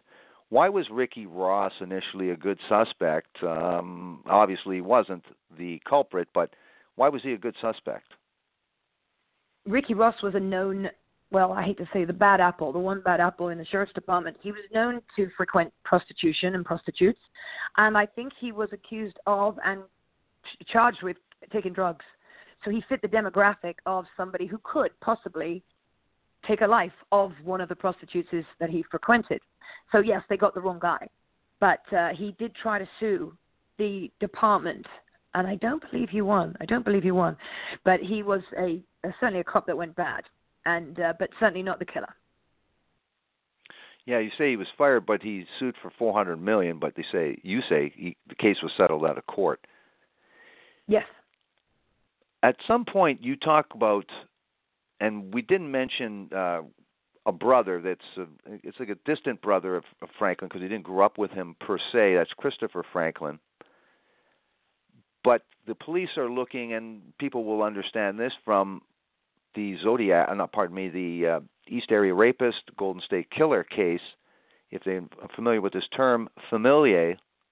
Why was Ricky Ross initially a good suspect? Obviously, he wasn't the culprit, but why was he a good suspect? Ricky Ross was a known, well, I hate to say the bad apple, the one bad apple in the sheriff's department. He was known to frequent prostitution and prostitutes, and I think he was accused of and charged with taking drugs. So he fit the demographic of somebody who could possibly take a life of one of the prostitutes that he frequented. So yes, they got the wrong guy. But he did try to sue the department, and I don't believe he won. But he was certainly a cop that went bad, and but certainly not the killer. Yeah, you say he was fired, but he sued for $400 million. But you say the case was settled out of court. Yes. At some point, you talk about, and we didn't mention a brother it's like a distant brother of Franklin because he didn't grow up with him per se. That's Christopher Franklin. But the police are looking, and people will understand this from the the East Area Rapist, Golden State Killer case, if they're familiar with this term, familial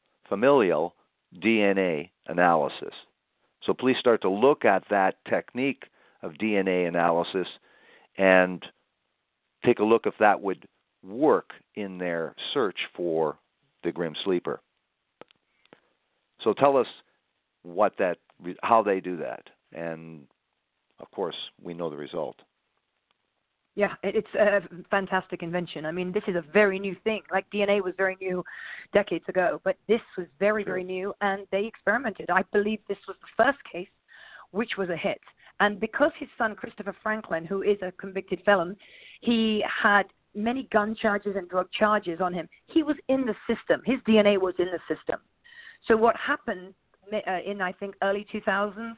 DNA analysis. So police start to look at that technique of DNA analysis and take a look if that would work in their search for the Grim Sleeper. So tell us how they do that, and of course we know the result. Yeah, it's a fantastic invention. I mean, this is a very new thing. Like DNA was very new decades ago, but this was very, very new, and they experimented. I believe this was the first case which was a hit. And because his son, Christopher Franklin, who is a convicted felon, he had many gun charges and drug charges on him. He was in the system. His DNA was in the system. So what happened in, I think, early 2000s,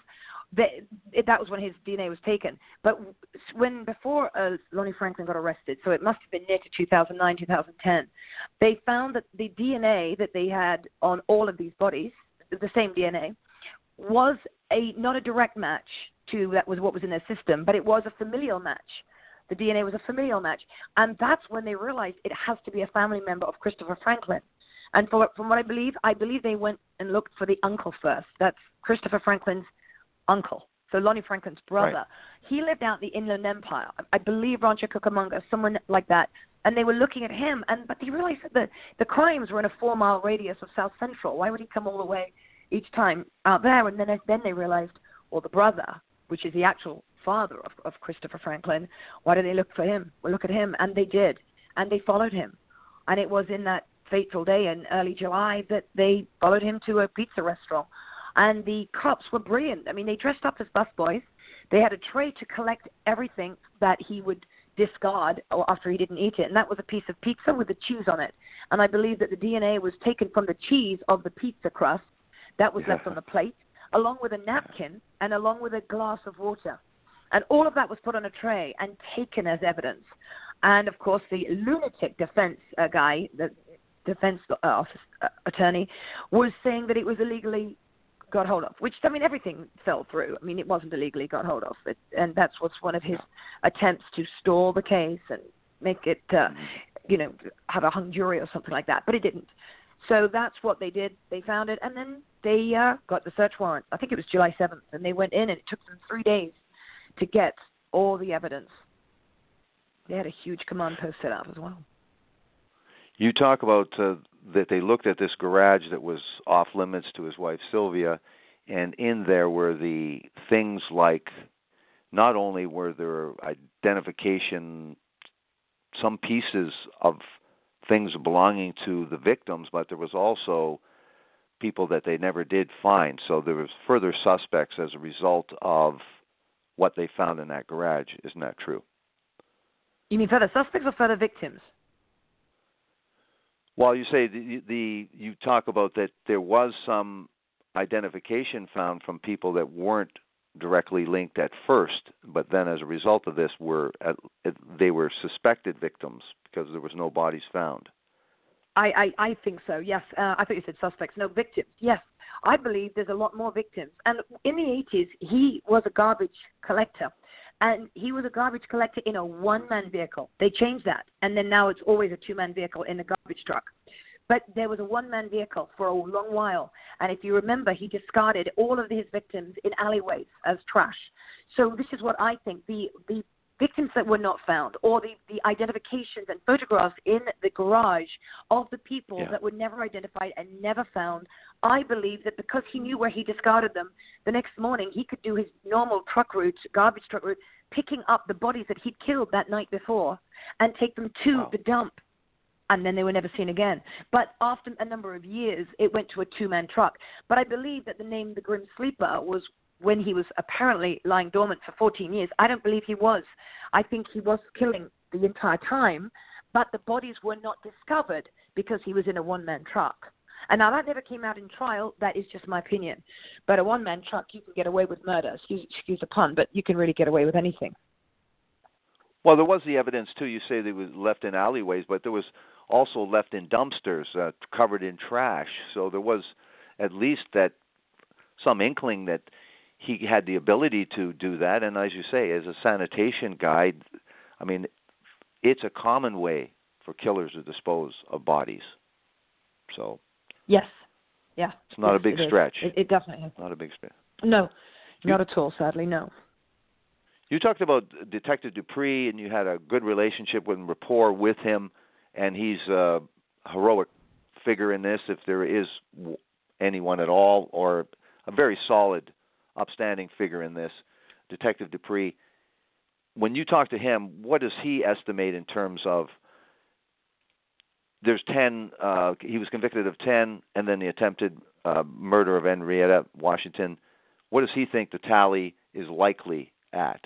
that was when his DNA was taken. But before Lonnie Franklin got arrested, so it must have been near to 2009, 2010, they found that the DNA that they had on all of these bodies, the same DNA, was not a direct match to that was what was in their system, but it was a familial match. The DNA was a familial match. And that's when they realized it has to be a family member of Christopher Franklin. And from what I believe they went and looked for the uncle first. That's Christopher Franklin's uncle, so Lonnie Franklin's brother. Right. He lived out in the Inland Empire, I believe Rancho Cucamonga, someone like that. And they were looking at him, but they realized that the crimes were in a 4-mile radius of South Central. Why would he come all the way each time out there? And then they realized, well, the brother, which is the actual father of Christopher Franklin, why do they look for him? Well, look at him. And they did. And they followed him. And it was in that fateful day in early July that they followed him to a pizza restaurant. And the cops were brilliant. I mean, they dressed up as busboys. They had a tray to collect everything that he would discard after he didn't eat it. And that was a piece of pizza with the cheese on it. And I believe that the DNA was taken from the cheese of the pizza crust that was left on the plate, along with a napkin and along with a glass of water. And all of that was put on a tray and taken as evidence. And, of course, the lunatic defense guy, the defense attorney, was saying that it was illegally got hold of, which, I mean, everything fell through. I mean, it wasn't illegally got hold of. And that's what's one of his attempts to stall the case and make it, have a hung jury or something like that. But it didn't. So that's what they did. They found it, and then they got the search warrant. I think it was July 7th, and they went in, and it took them 3 days to get all the evidence. They had a huge command post set up as well. You talk about that they looked at this garage that was off limits to his wife Sylvia, and in there were the things like, not only were there identification, some pieces of things belonging to the victims, but there was also people that they never did find. So there was further suspects as a result of what they found in that garage. Isn't that true? You mean further suspects or further victims? Well, you say you talk about that there was some identification found from people that weren't directly linked at first, but then as a result of this, they were suspected victims because there was no bodies found. I think so, yes. I thought you said suspects. No, victims, yes. I believe there's a lot more victims. And in the 80s, he was a garbage collector. And he was a garbage collector in a one-man vehicle. They changed that. And then now it's always a two-man vehicle in the garbage truck. But there was a one-man vehicle for a long while. And if you remember, he discarded all of his victims in alleyways as trash. So this is what I think. The victims that were not found, or the identifications and photographs in the garage of the people that were never identified and never found, I believe that because he knew where he discarded them, the next morning he could do his normal truck route, garbage truck route, picking up the bodies that he'd killed that night before and take them to the dump. And then they were never seen again. But after a number of years, it went to a two-man truck. But I believe that the name The Grim Sleeper was when he was apparently lying dormant for 14 years. I don't believe he was. I think he was killing the entire time, but the bodies were not discovered because he was in a one-man truck. And now that never came out in trial. That is just my opinion. But a one-man truck, you can get away with murder. Excuse the pun, but you can really get away with anything. Well, there was the evidence, too. You say they was left in alleyways, but there was also left in dumpsters, covered in trash. So there was at least that some inkling that he had the ability to do that. And as you say, as a sanitation guide, I mean, it's a common way for killers to dispose of bodies. So yes, yeah, it's not a big stretch. It definitely is. Not a big stretch. No, not at all. Sadly, no. You talked about Detective Dupree, and you had a good relationship and rapport with him, and he's a heroic figure in this, if there is anyone at all, or a very solid, upstanding figure in this, Detective Dupree. When you talk to him, what does he estimate in terms of, there's 10, he was convicted of 10, and then the attempted murder of Henrietta Washington. What does he think the tally is likely at?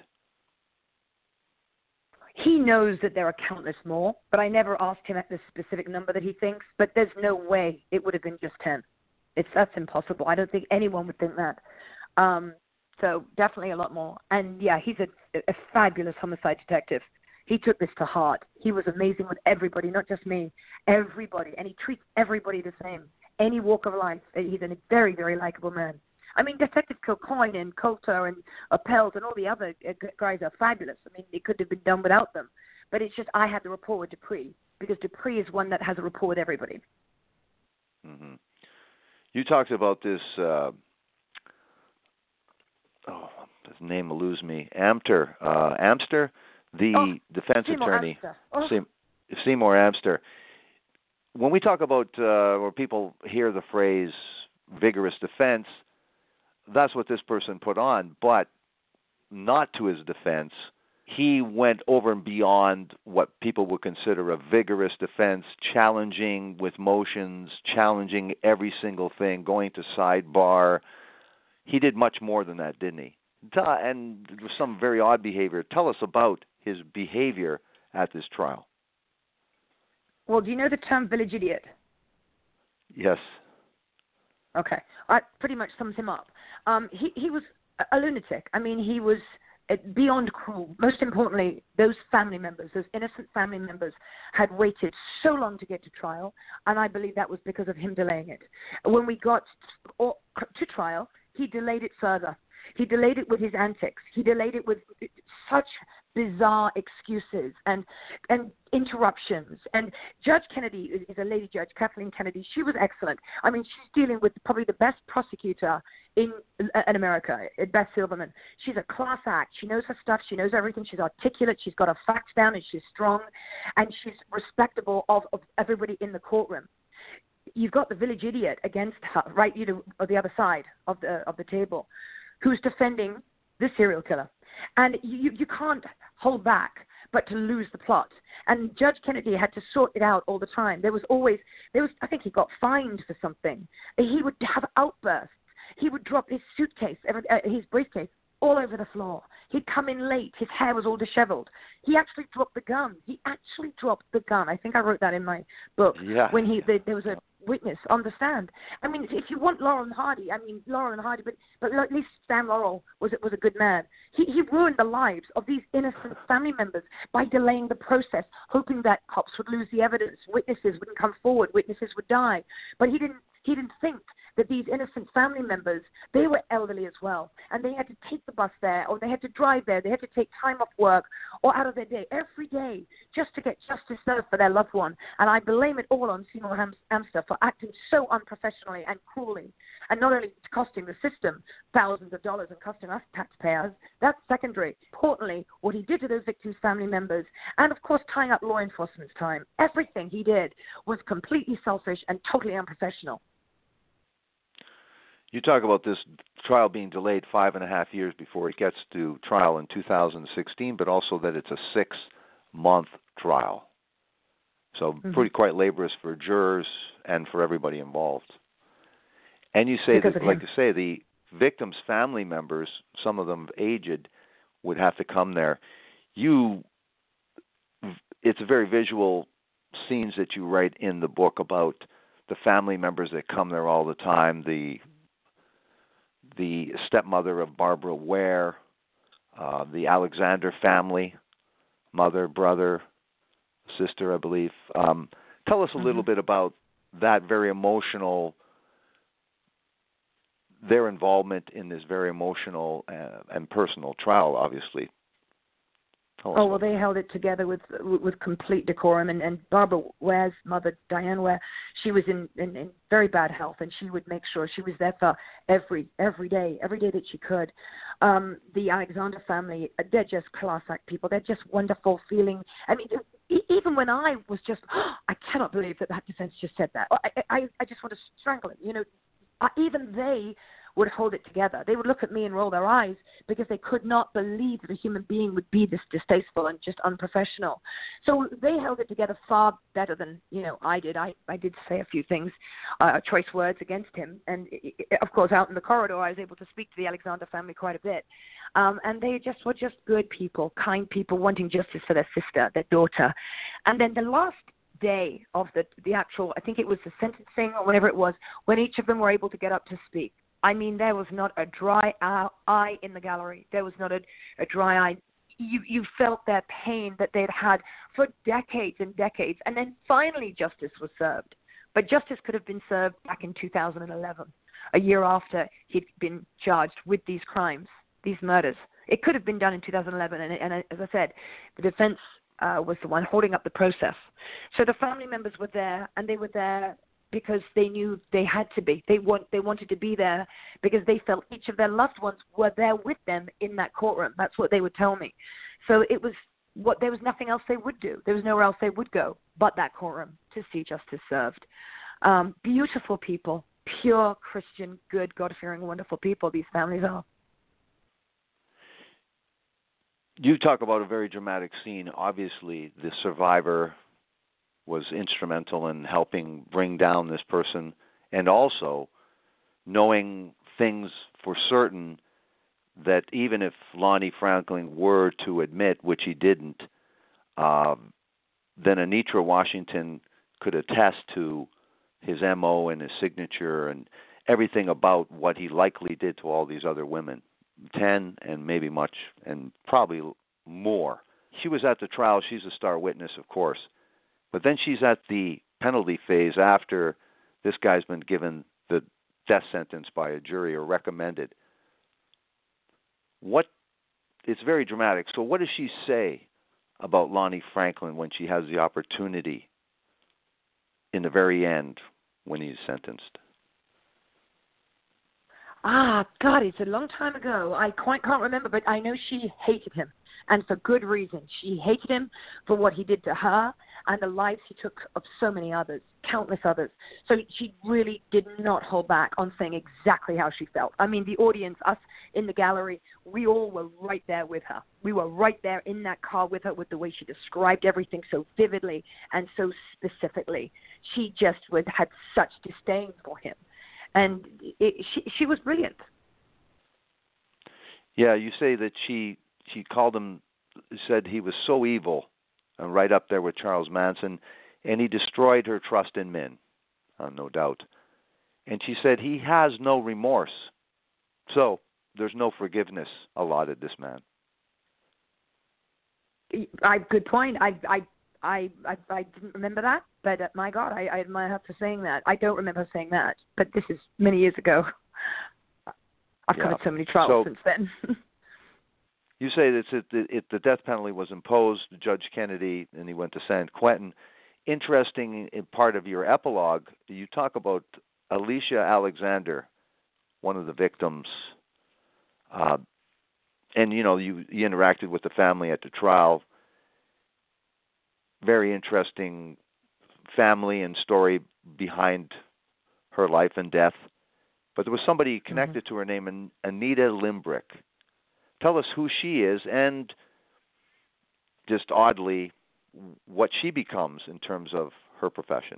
He knows that there are countless more, but I never asked him at the specific number that he thinks, but there's no way it would have been just 10. That's impossible. I don't think anyone would think that. So definitely a lot more. And, yeah, he's a fabulous homicide detective. He took this to heart. He was amazing with everybody, not just me, everybody. And he treats everybody the same, any walk of life. He's a very, very likable man. I mean, Detective Kilcoyne and Coulter and Appels and all the other guys are fabulous. I mean, it could have been done without them. But it's just I had the rapport with Dupree because Dupree is one that has a rapport with everybody. Mm-hmm. You talked about this, his name eludes me, Amster, the defense Seymour attorney. Amster. Seymour Amster. When we talk about, or people hear the phrase vigorous defense, that's what this person put on, but not to his defense. He went over and beyond what people would consider a vigorous defense, challenging with motions, challenging every single thing, going to sidebar. He did much more than that, didn't he? And there was some very odd behavior. Tell us about his behavior at this trial. Well, do you know the term village idiot? Yes. Okay. That pretty much sums him up. He was a lunatic. I mean, he was beyond cruel. Most importantly, those family members, those innocent family members, had waited so long to get to trial, and I believe that was because of him delaying it. When we got to trial, he delayed it further. He delayed it with his antics. He delayed it with such bizarre excuses and interruptions. And Judge Kennedy is a lady judge, Kathleen Kennedy. She was excellent. I mean, she's dealing with probably the best prosecutor in America, Beth Silverman. She's a class act. She knows her stuff. She knows everything. She's articulate. She's got her facts down, and she's strong, and she's respectable of everybody in the courtroom. You've got the village idiot against her, right? On the other side of the table, who's defending the serial killer. And you can't hold back but to lose the plot. And Judge Kennedy had to sort it out all the time. I think he got fined for something. He would have outbursts. He would drop his suitcase, his briefcase, all over the floor. He'd come in late. His hair was all disheveled. He actually dropped the gun. I think I wrote that in my book. Yeah. When there was a witness on the stand. I mean, if you want Laurel and Hardy, but at least Sam Laurel was a good man. He ruined the lives of these innocent family members by delaying the process, hoping that cops would lose the evidence, witnesses wouldn't come forward, witnesses would die. But he He didn't think that these innocent family members, they were elderly as well, and they had to take the bus there, or they had to drive there, they had to take time off work or out of their day every day just to get justice served for their loved one. And I blame it all on Seymour Hamster for acting so unprofessionally and cruelly, and not only costing the system thousands of dollars and costing us taxpayers. That's secondary. Importantly, what he did to those victims' family members, and of course tying up law enforcement's time, everything he did was completely selfish and totally unprofessional. You talk about this trial being delayed 5.5 years before it gets to trial in 2016, but also that it's a 6-month trial. So pretty quite laborious for jurors and for everybody involved. And you say that, like you say, the victims' family members, some of them aged, would have to come there. It's very visual scenes that you write in the book about the family members that come there all the time, the stepmother of Barbara Ware, the Alexander family, mother, brother, sister, I believe. Tell us a little bit about that very emotional, their involvement in this very emotional and personal trial, obviously. Oh, well, they held it together with complete decorum. And Barbara Ware's mother, Diane Ware, she was in very bad health, and she would make sure she was there for every day that she could. The Alexander family, they're just class act people. They're just wonderful feeling. I mean, even when I was just, I cannot believe that defense just said that. I just want to strangle him. You know, even they would hold it together. They would look at me and roll their eyes because they could not believe that a human being would be this distasteful and just unprofessional. So they held it together far better than, I did. I did say a few things, choice words against him. And, of course, out in the corridor, I was able to speak to the Alexander family quite a bit. And they just were just good people, kind people, wanting justice for their sister, their daughter. And then the last day of the actual, I think it was the sentencing or whatever it was, when each of them were able to get up to speak. I mean, there was not a dry eye in the gallery. There was not a dry eye. You felt their pain that they'd had for decades and decades. And then finally justice was served. But justice could have been served back in 2011, a year after he'd been charged with these crimes, these murders. It could have been done in 2011. And as I said, the defense was the one holding up the process. So the family members were there, and they were there because they knew they had to be. They wanted to be there because they felt each of their loved ones were there with them in that courtroom. That's what they would tell me. So it was there was nothing else they would do. There was nowhere else they would go but that courtroom to see justice served. Beautiful people, pure Christian, good, God-fearing, wonderful people these families are. You talk about a very dramatic scene. Obviously, the survivor was instrumental in helping bring down this person, and also knowing things for certain that even if Lonnie Franklin were to admit, which he didn't, then Anitra Washington could attest to his MO and his signature and everything about what he likely did to all these other women, 10 and maybe much, and probably more. She was at the trial. She's a star witness, of course. But then she's at the penalty phase after this guy's been given the death sentence by a jury or recommended. It's very dramatic. So what does she say about Lonnie Franklin when she has the opportunity in the very end when he's sentenced? God, it's a long time ago. I quite can't remember, but I know she hated him, and for good reason. She hated him for what he did to her and the lives he took of so many others, countless others. So she really did not hold back on saying exactly how she felt. I mean, the audience, us in the gallery, we all were right there with her. We were right there in that car with her, with the way she described everything so vividly and so specifically. She just had such disdain for him. And she was brilliant. Yeah, you say that she called him, said he was so evil, and right up there with Charles Manson, and he destroyed her trust in men, no doubt. And she said he has no remorse, so there's no forgiveness allotted this man. Good point. I didn't remember that, but my God, I admire her for saying that. I don't remember her saying that, but this is many years ago. I've covered so many trials since then. You say that the death penalty was imposed, Judge Kennedy, and he went to San Quentin. Interesting in part of your epilogue, you talk about Alicia Alexander, one of the victims, and you interacted with the family at the trial. Very interesting family and story behind her life and death. But there was somebody connected to her named Anita Limbrick. Tell us who she is and just oddly what she becomes in terms of her profession.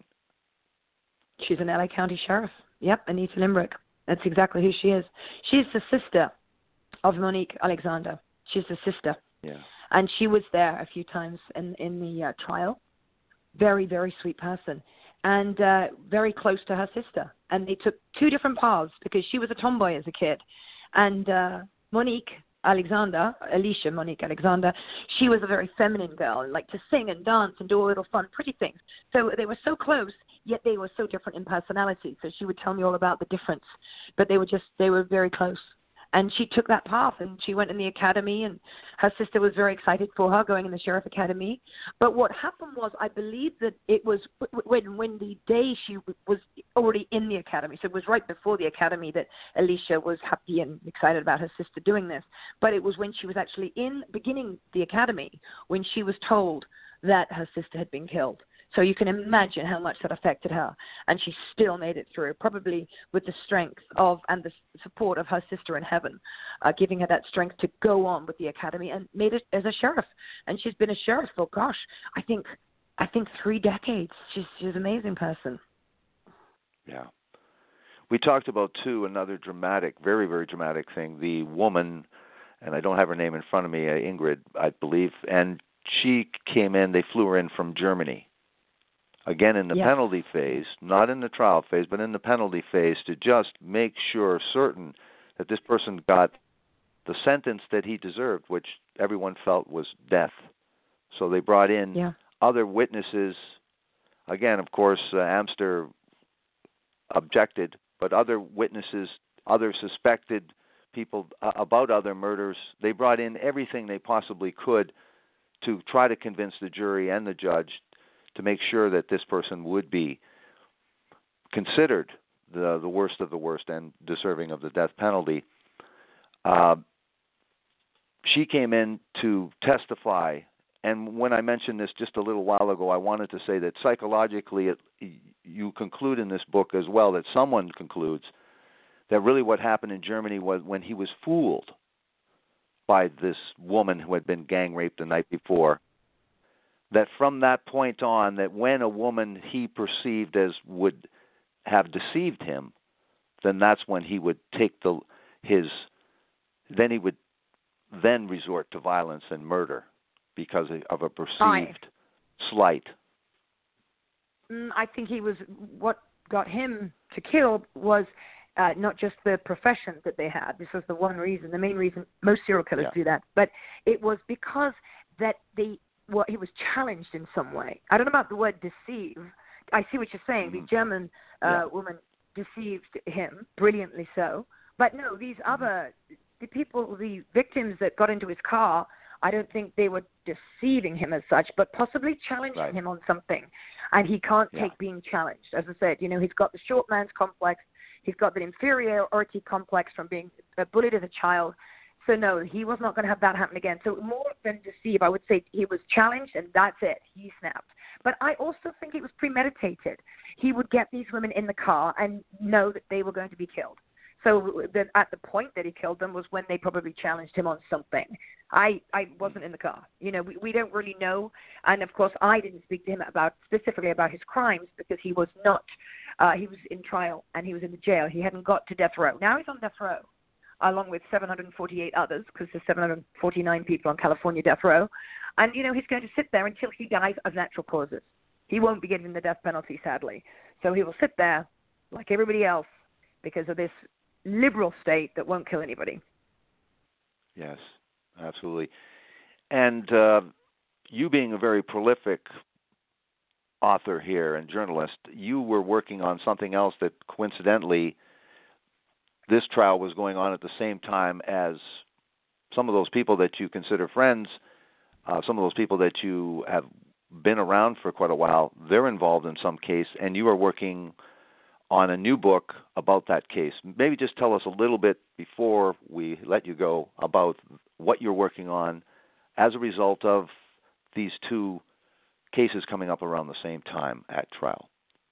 She's an LA County Sheriff. Yep, Anita Limbrick. That's exactly who she is. She's the sister of Monique Alexander. She's the sister. Yeah. And she was there a few times in the trial. Very, very sweet person. And very close to her sister. And they took two different paths because she was a tomboy as a kid. And Monique Alexander, Alicia Monique Alexander, she was a very feminine girl, like to sing and dance and do all little fun, pretty things. So they were so close, yet they were so different in personality. So she would tell me all about the difference. But they were very close. And she took that path, and she went in the academy, and her sister was very excited for her going in the Sheriff Academy. But what happened was, I believe that it was when the day she was already in the academy, so it was right before the academy that Alicia was happy and excited about her sister doing this. But it was when she was actually beginning the academy when she was told that her sister had been killed. So you can imagine how much that affected her. And she still made it through, probably with the strength of and the support of her sister in heaven, giving her that strength to go on with the academy and made it as a sheriff. And she's been a sheriff for, gosh, I think 3 decades. She's an amazing person. Yeah. We talked about, too, another dramatic, very, very dramatic thing. The woman, and I don't have her name in front of me, Ingrid, I believe, and she came in, they flew her in from Germany. Again, in the penalty phase, not in the trial phase, but in the penalty phase, to just make sure certain that this person got the sentence that he deserved, which everyone felt was death. So they brought in other witnesses. Again, of course, Amster objected, but other witnesses, other suspected people about other murders, they brought in everything they possibly could to try to convince the jury and the judge to make sure that this person would be considered the worst of the worst and deserving of the death penalty. She came in to testify, and when I mentioned this just a little while ago, I wanted to say that psychologically you conclude in this book as well, that someone concludes that really what happened in Germany was when he was fooled by this woman who had been gang raped the night before, that from that point on, that when a woman he perceived as would have deceived him, then that's when he would take then he would then resort to violence and murder because of a perceived slight. I think what got him to kill was not just the profession that they had. This was the main reason most serial killers do that. But it was because that he was challenged in some way. I don't know about the word deceive. I see what you're saying. The German woman deceived him, brilliantly so. But no, the victims that got into his car, I don't think they were deceiving him as such, but possibly challenging him on something. And he can't take being challenged. As I said, he's got the short man's complex. He's got the inferiority complex from being bullied as a child. So, no, he was not going to have that happen again. So more than deceive, I would say he was challenged, and that's it. He snapped. But I also think it was premeditated. He would get these women in the car and know that they were going to be killed. So at the point that he killed them was when they probably challenged him on something. I wasn't in the car. We don't really know. And, of course, I didn't speak to him specifically about his crimes because he was not. He was in trial, and he was in the jail. He hadn't got to death row. Now he's on death row, along with 748 others, because there's 749 people on California death row. And, he's going to sit there until he dies of natural causes. He won't be given the death penalty, sadly. So he will sit there like everybody else because of this liberal state that won't kill anybody. Yes, absolutely. And you being a very prolific author here and journalist, you were working on something else that coincidentally this trial was going on at the same time as some of those people that you consider friends, some of those people that you have been around for quite a while, they're involved in some case, and you are working on a new book about that case. Maybe just tell us a little bit before we let you go about what you're working on as a result of these two cases coming up around the same time at trial.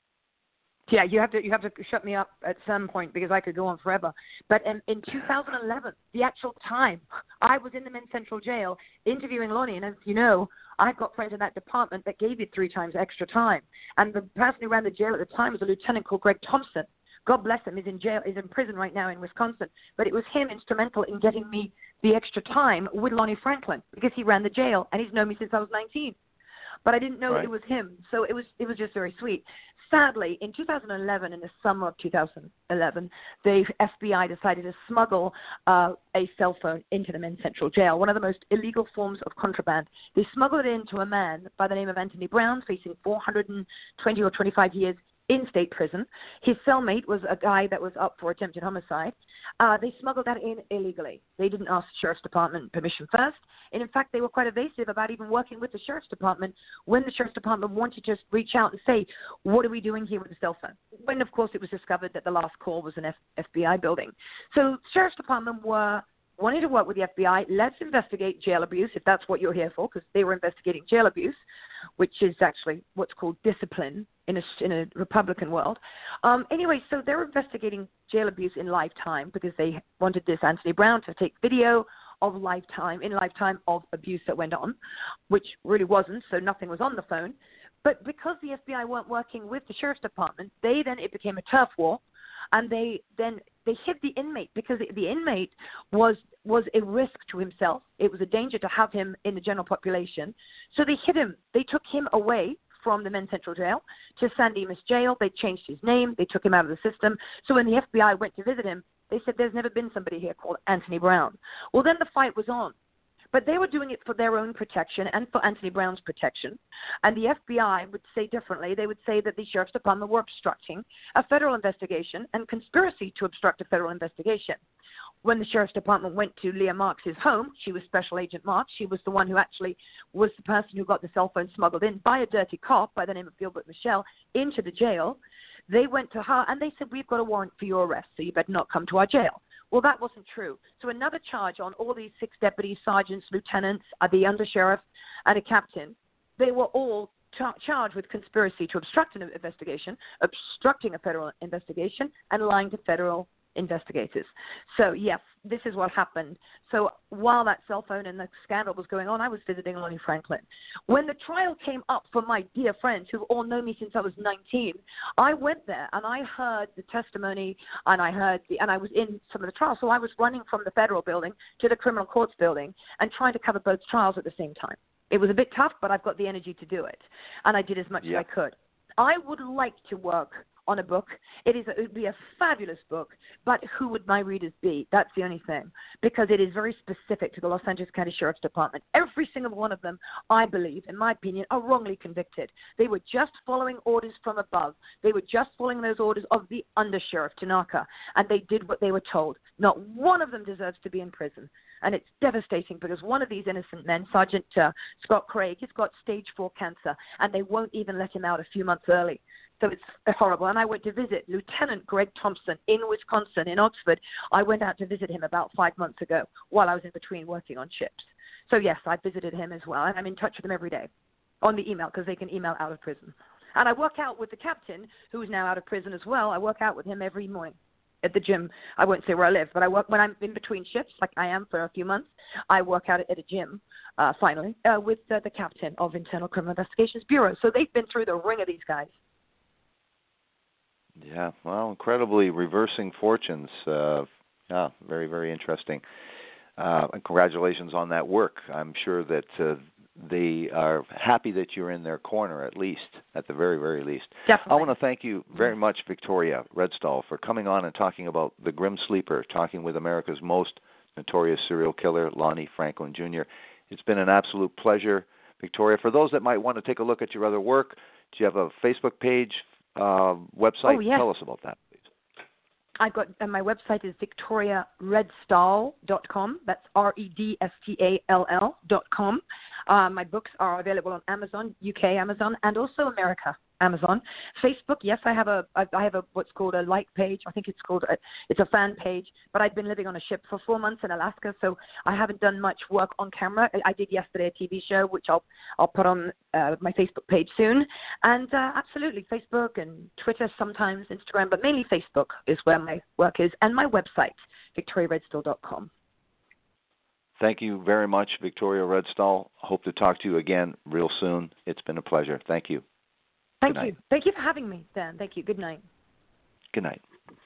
Yeah, you have to shut me up at some point because I could go on forever. But in 2011, the actual time, I was in the Men's Central Jail interviewing Lonnie, and as you know, I've got friends in that department that gave you 3 times extra time. And the person who ran the jail at the time was a lieutenant called Greg Thompson. God bless him. He's in jail. He's in prison right now in Wisconsin. But it was him instrumental in getting me the extra time with Lonnie Franklin because he ran the jail, and he's known me since I was 19. But I didn't know it was him, so it was just very sweet. Sadly, in 2011, in the summer of 2011, the FBI decided to smuggle a cell phone into the Men's Central Jail, one of the most illegal forms of contraband. They smuggled it into a man by the name of Anthony Brown, facing 420 or 25 years in state prison. His cellmate was a guy that was up for attempted homicide. They smuggled that in illegally. They didn't ask the Sheriff's Department permission first. And in fact, they were quite evasive about even working with the Sheriff's Department when the Sheriff's Department wanted to just reach out and say, what are we doing here with the cell phone? When, of course, it was discovered that the last call was an FBI building. So Sheriff's Department were wanting to work with the FBI. Let's investigate jail abuse, if that's what you're here for, because they were investigating jail abuse, which is actually what's called discipline in a Republican world. Anyway, so they're investigating jail abuse in lifetime because they wanted this Anthony Brown to take video of lifetime of abuse that went on, which really wasn't, so nothing was on the phone. But because the FBI weren't working with the Sheriff's Department, it became a turf war, and they hid the inmate because the inmate was a risk to himself. It was a danger to have him in the general population. So they hid him. They took him away from the Men's Central Jail to San Dimas Jail. They changed his name. They took him out of the system. So when the FBI went to visit him, they said, there's never been somebody here called Anthony Brown. Well, then the fight was on. But they were doing it for their own protection and for Anthony Brown's protection. And the FBI would say differently. They would say that the Sheriff's Department were obstructing a federal investigation and conspiracy to obstruct a federal investigation. When the Sheriff's Department went to Leah Marks' home, she was Special Agent Marks. She was the one who actually was the person who got the cell phone smuggled in by a dirty cop by the name of Gilbert Michelle into the jail. They went to her and they said, we've got a warrant for your arrest, so you better not come to our jail. Well, that wasn't true. So another charge on all these 6 deputies, sergeants, lieutenants, the undersheriff, and a captain. They were all charged with conspiracy to obstruct an investigation, obstructing a federal investigation, and lying to federal investigators. So, yes, this is what happened. So while that cell phone and the scandal was going on, I was visiting Lonnie Franklin. When the trial came up for my dear friends who all know me since I was 19, I went there and I heard the testimony and I was in some of the trials. So I was running from the federal building to the criminal courts building and trying to cover both trials at the same time. It was a bit tough, but I've got the energy to do it. And I did as much as I could. I would like to work on a book. It would be a fabulous book, but who would my readers be? That's the only thing, because it is very specific to the Los Angeles County Sheriff's Department. Every single one of them, I believe, in my opinion, are wrongly convicted. They were just following orders from above. They were just following those orders of the undersheriff, Tanaka, and they did what they were told. Not one of them deserves to be in prison. And it's devastating because one of these innocent men, Sergeant Scott Craig, he's got stage 4 cancer, and they won't even let him out a few months early. So it's horrible. And I went to visit Lieutenant Greg Thompson in Wisconsin, in Oxford. I went out to visit him about 5 months ago while I was in between working on ships. So, yes, I visited him as well. And I'm in touch with him every day on the email because they can email out of prison. And I work out with the captain, who is now out of prison as well. I work out with him every morning at the gym. I won't say where I live, but I work when I'm in between shifts, like I am for a few months. I work out at a gym, finally, with the captain of Internal Criminal Investigations Bureau. So they've been through the ring of these guys. Yeah, well, incredibly reversing fortunes. Yeah, very, very interesting. And congratulations on that work. I'm sure that they are happy that you're in their corner, at the very, very least. Definitely. I want to thank you very much, Victoria Redstall, for coming on and talking about the Grim Sleeper, talking with America's most notorious serial killer, Lonnie Franklin Jr. It's been an absolute pleasure. Victoria. For those that might want to take a look at your other work, do you have a Facebook page, website? Oh, yes. Tell us about that, please. I've got my website is victoriaredstall.com. That's REDSTALL.com. My books are available on Amazon, UK Amazon, and also America Amazon. Facebook, yes, I have a what's called a like page. I think it's a fan page. But I've been living on a ship for 4 months in Alaska, so I haven't done much work on camera. I did yesterday a TV show, which I'll put on my Facebook page soon. And absolutely, Facebook and Twitter sometimes, Instagram, but mainly Facebook is where my work is, and my website, victoriaredstall.com. Thank you very much, Victoria Redstall. Hope to talk to you again real soon. It's been a pleasure. Thank you. Thank you. Thank you for having me, Dan. Thank you. Good night. Good night.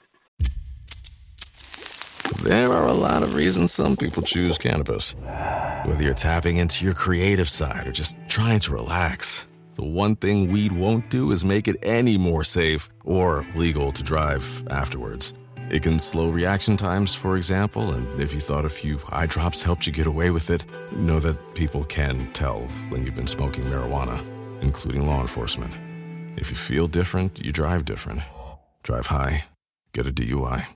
There are a lot of reasons some people choose cannabis. Whether you're tapping into your creative side or just trying to relax, the one thing weed won't do is make it any more safe or legal to drive afterwards. It can slow reaction times, for example, and if you thought a few eye drops helped you get away with it, know that people can tell when you've been smoking marijuana, including law enforcement. If you feel different, you drive different. Drive high, get a DUI.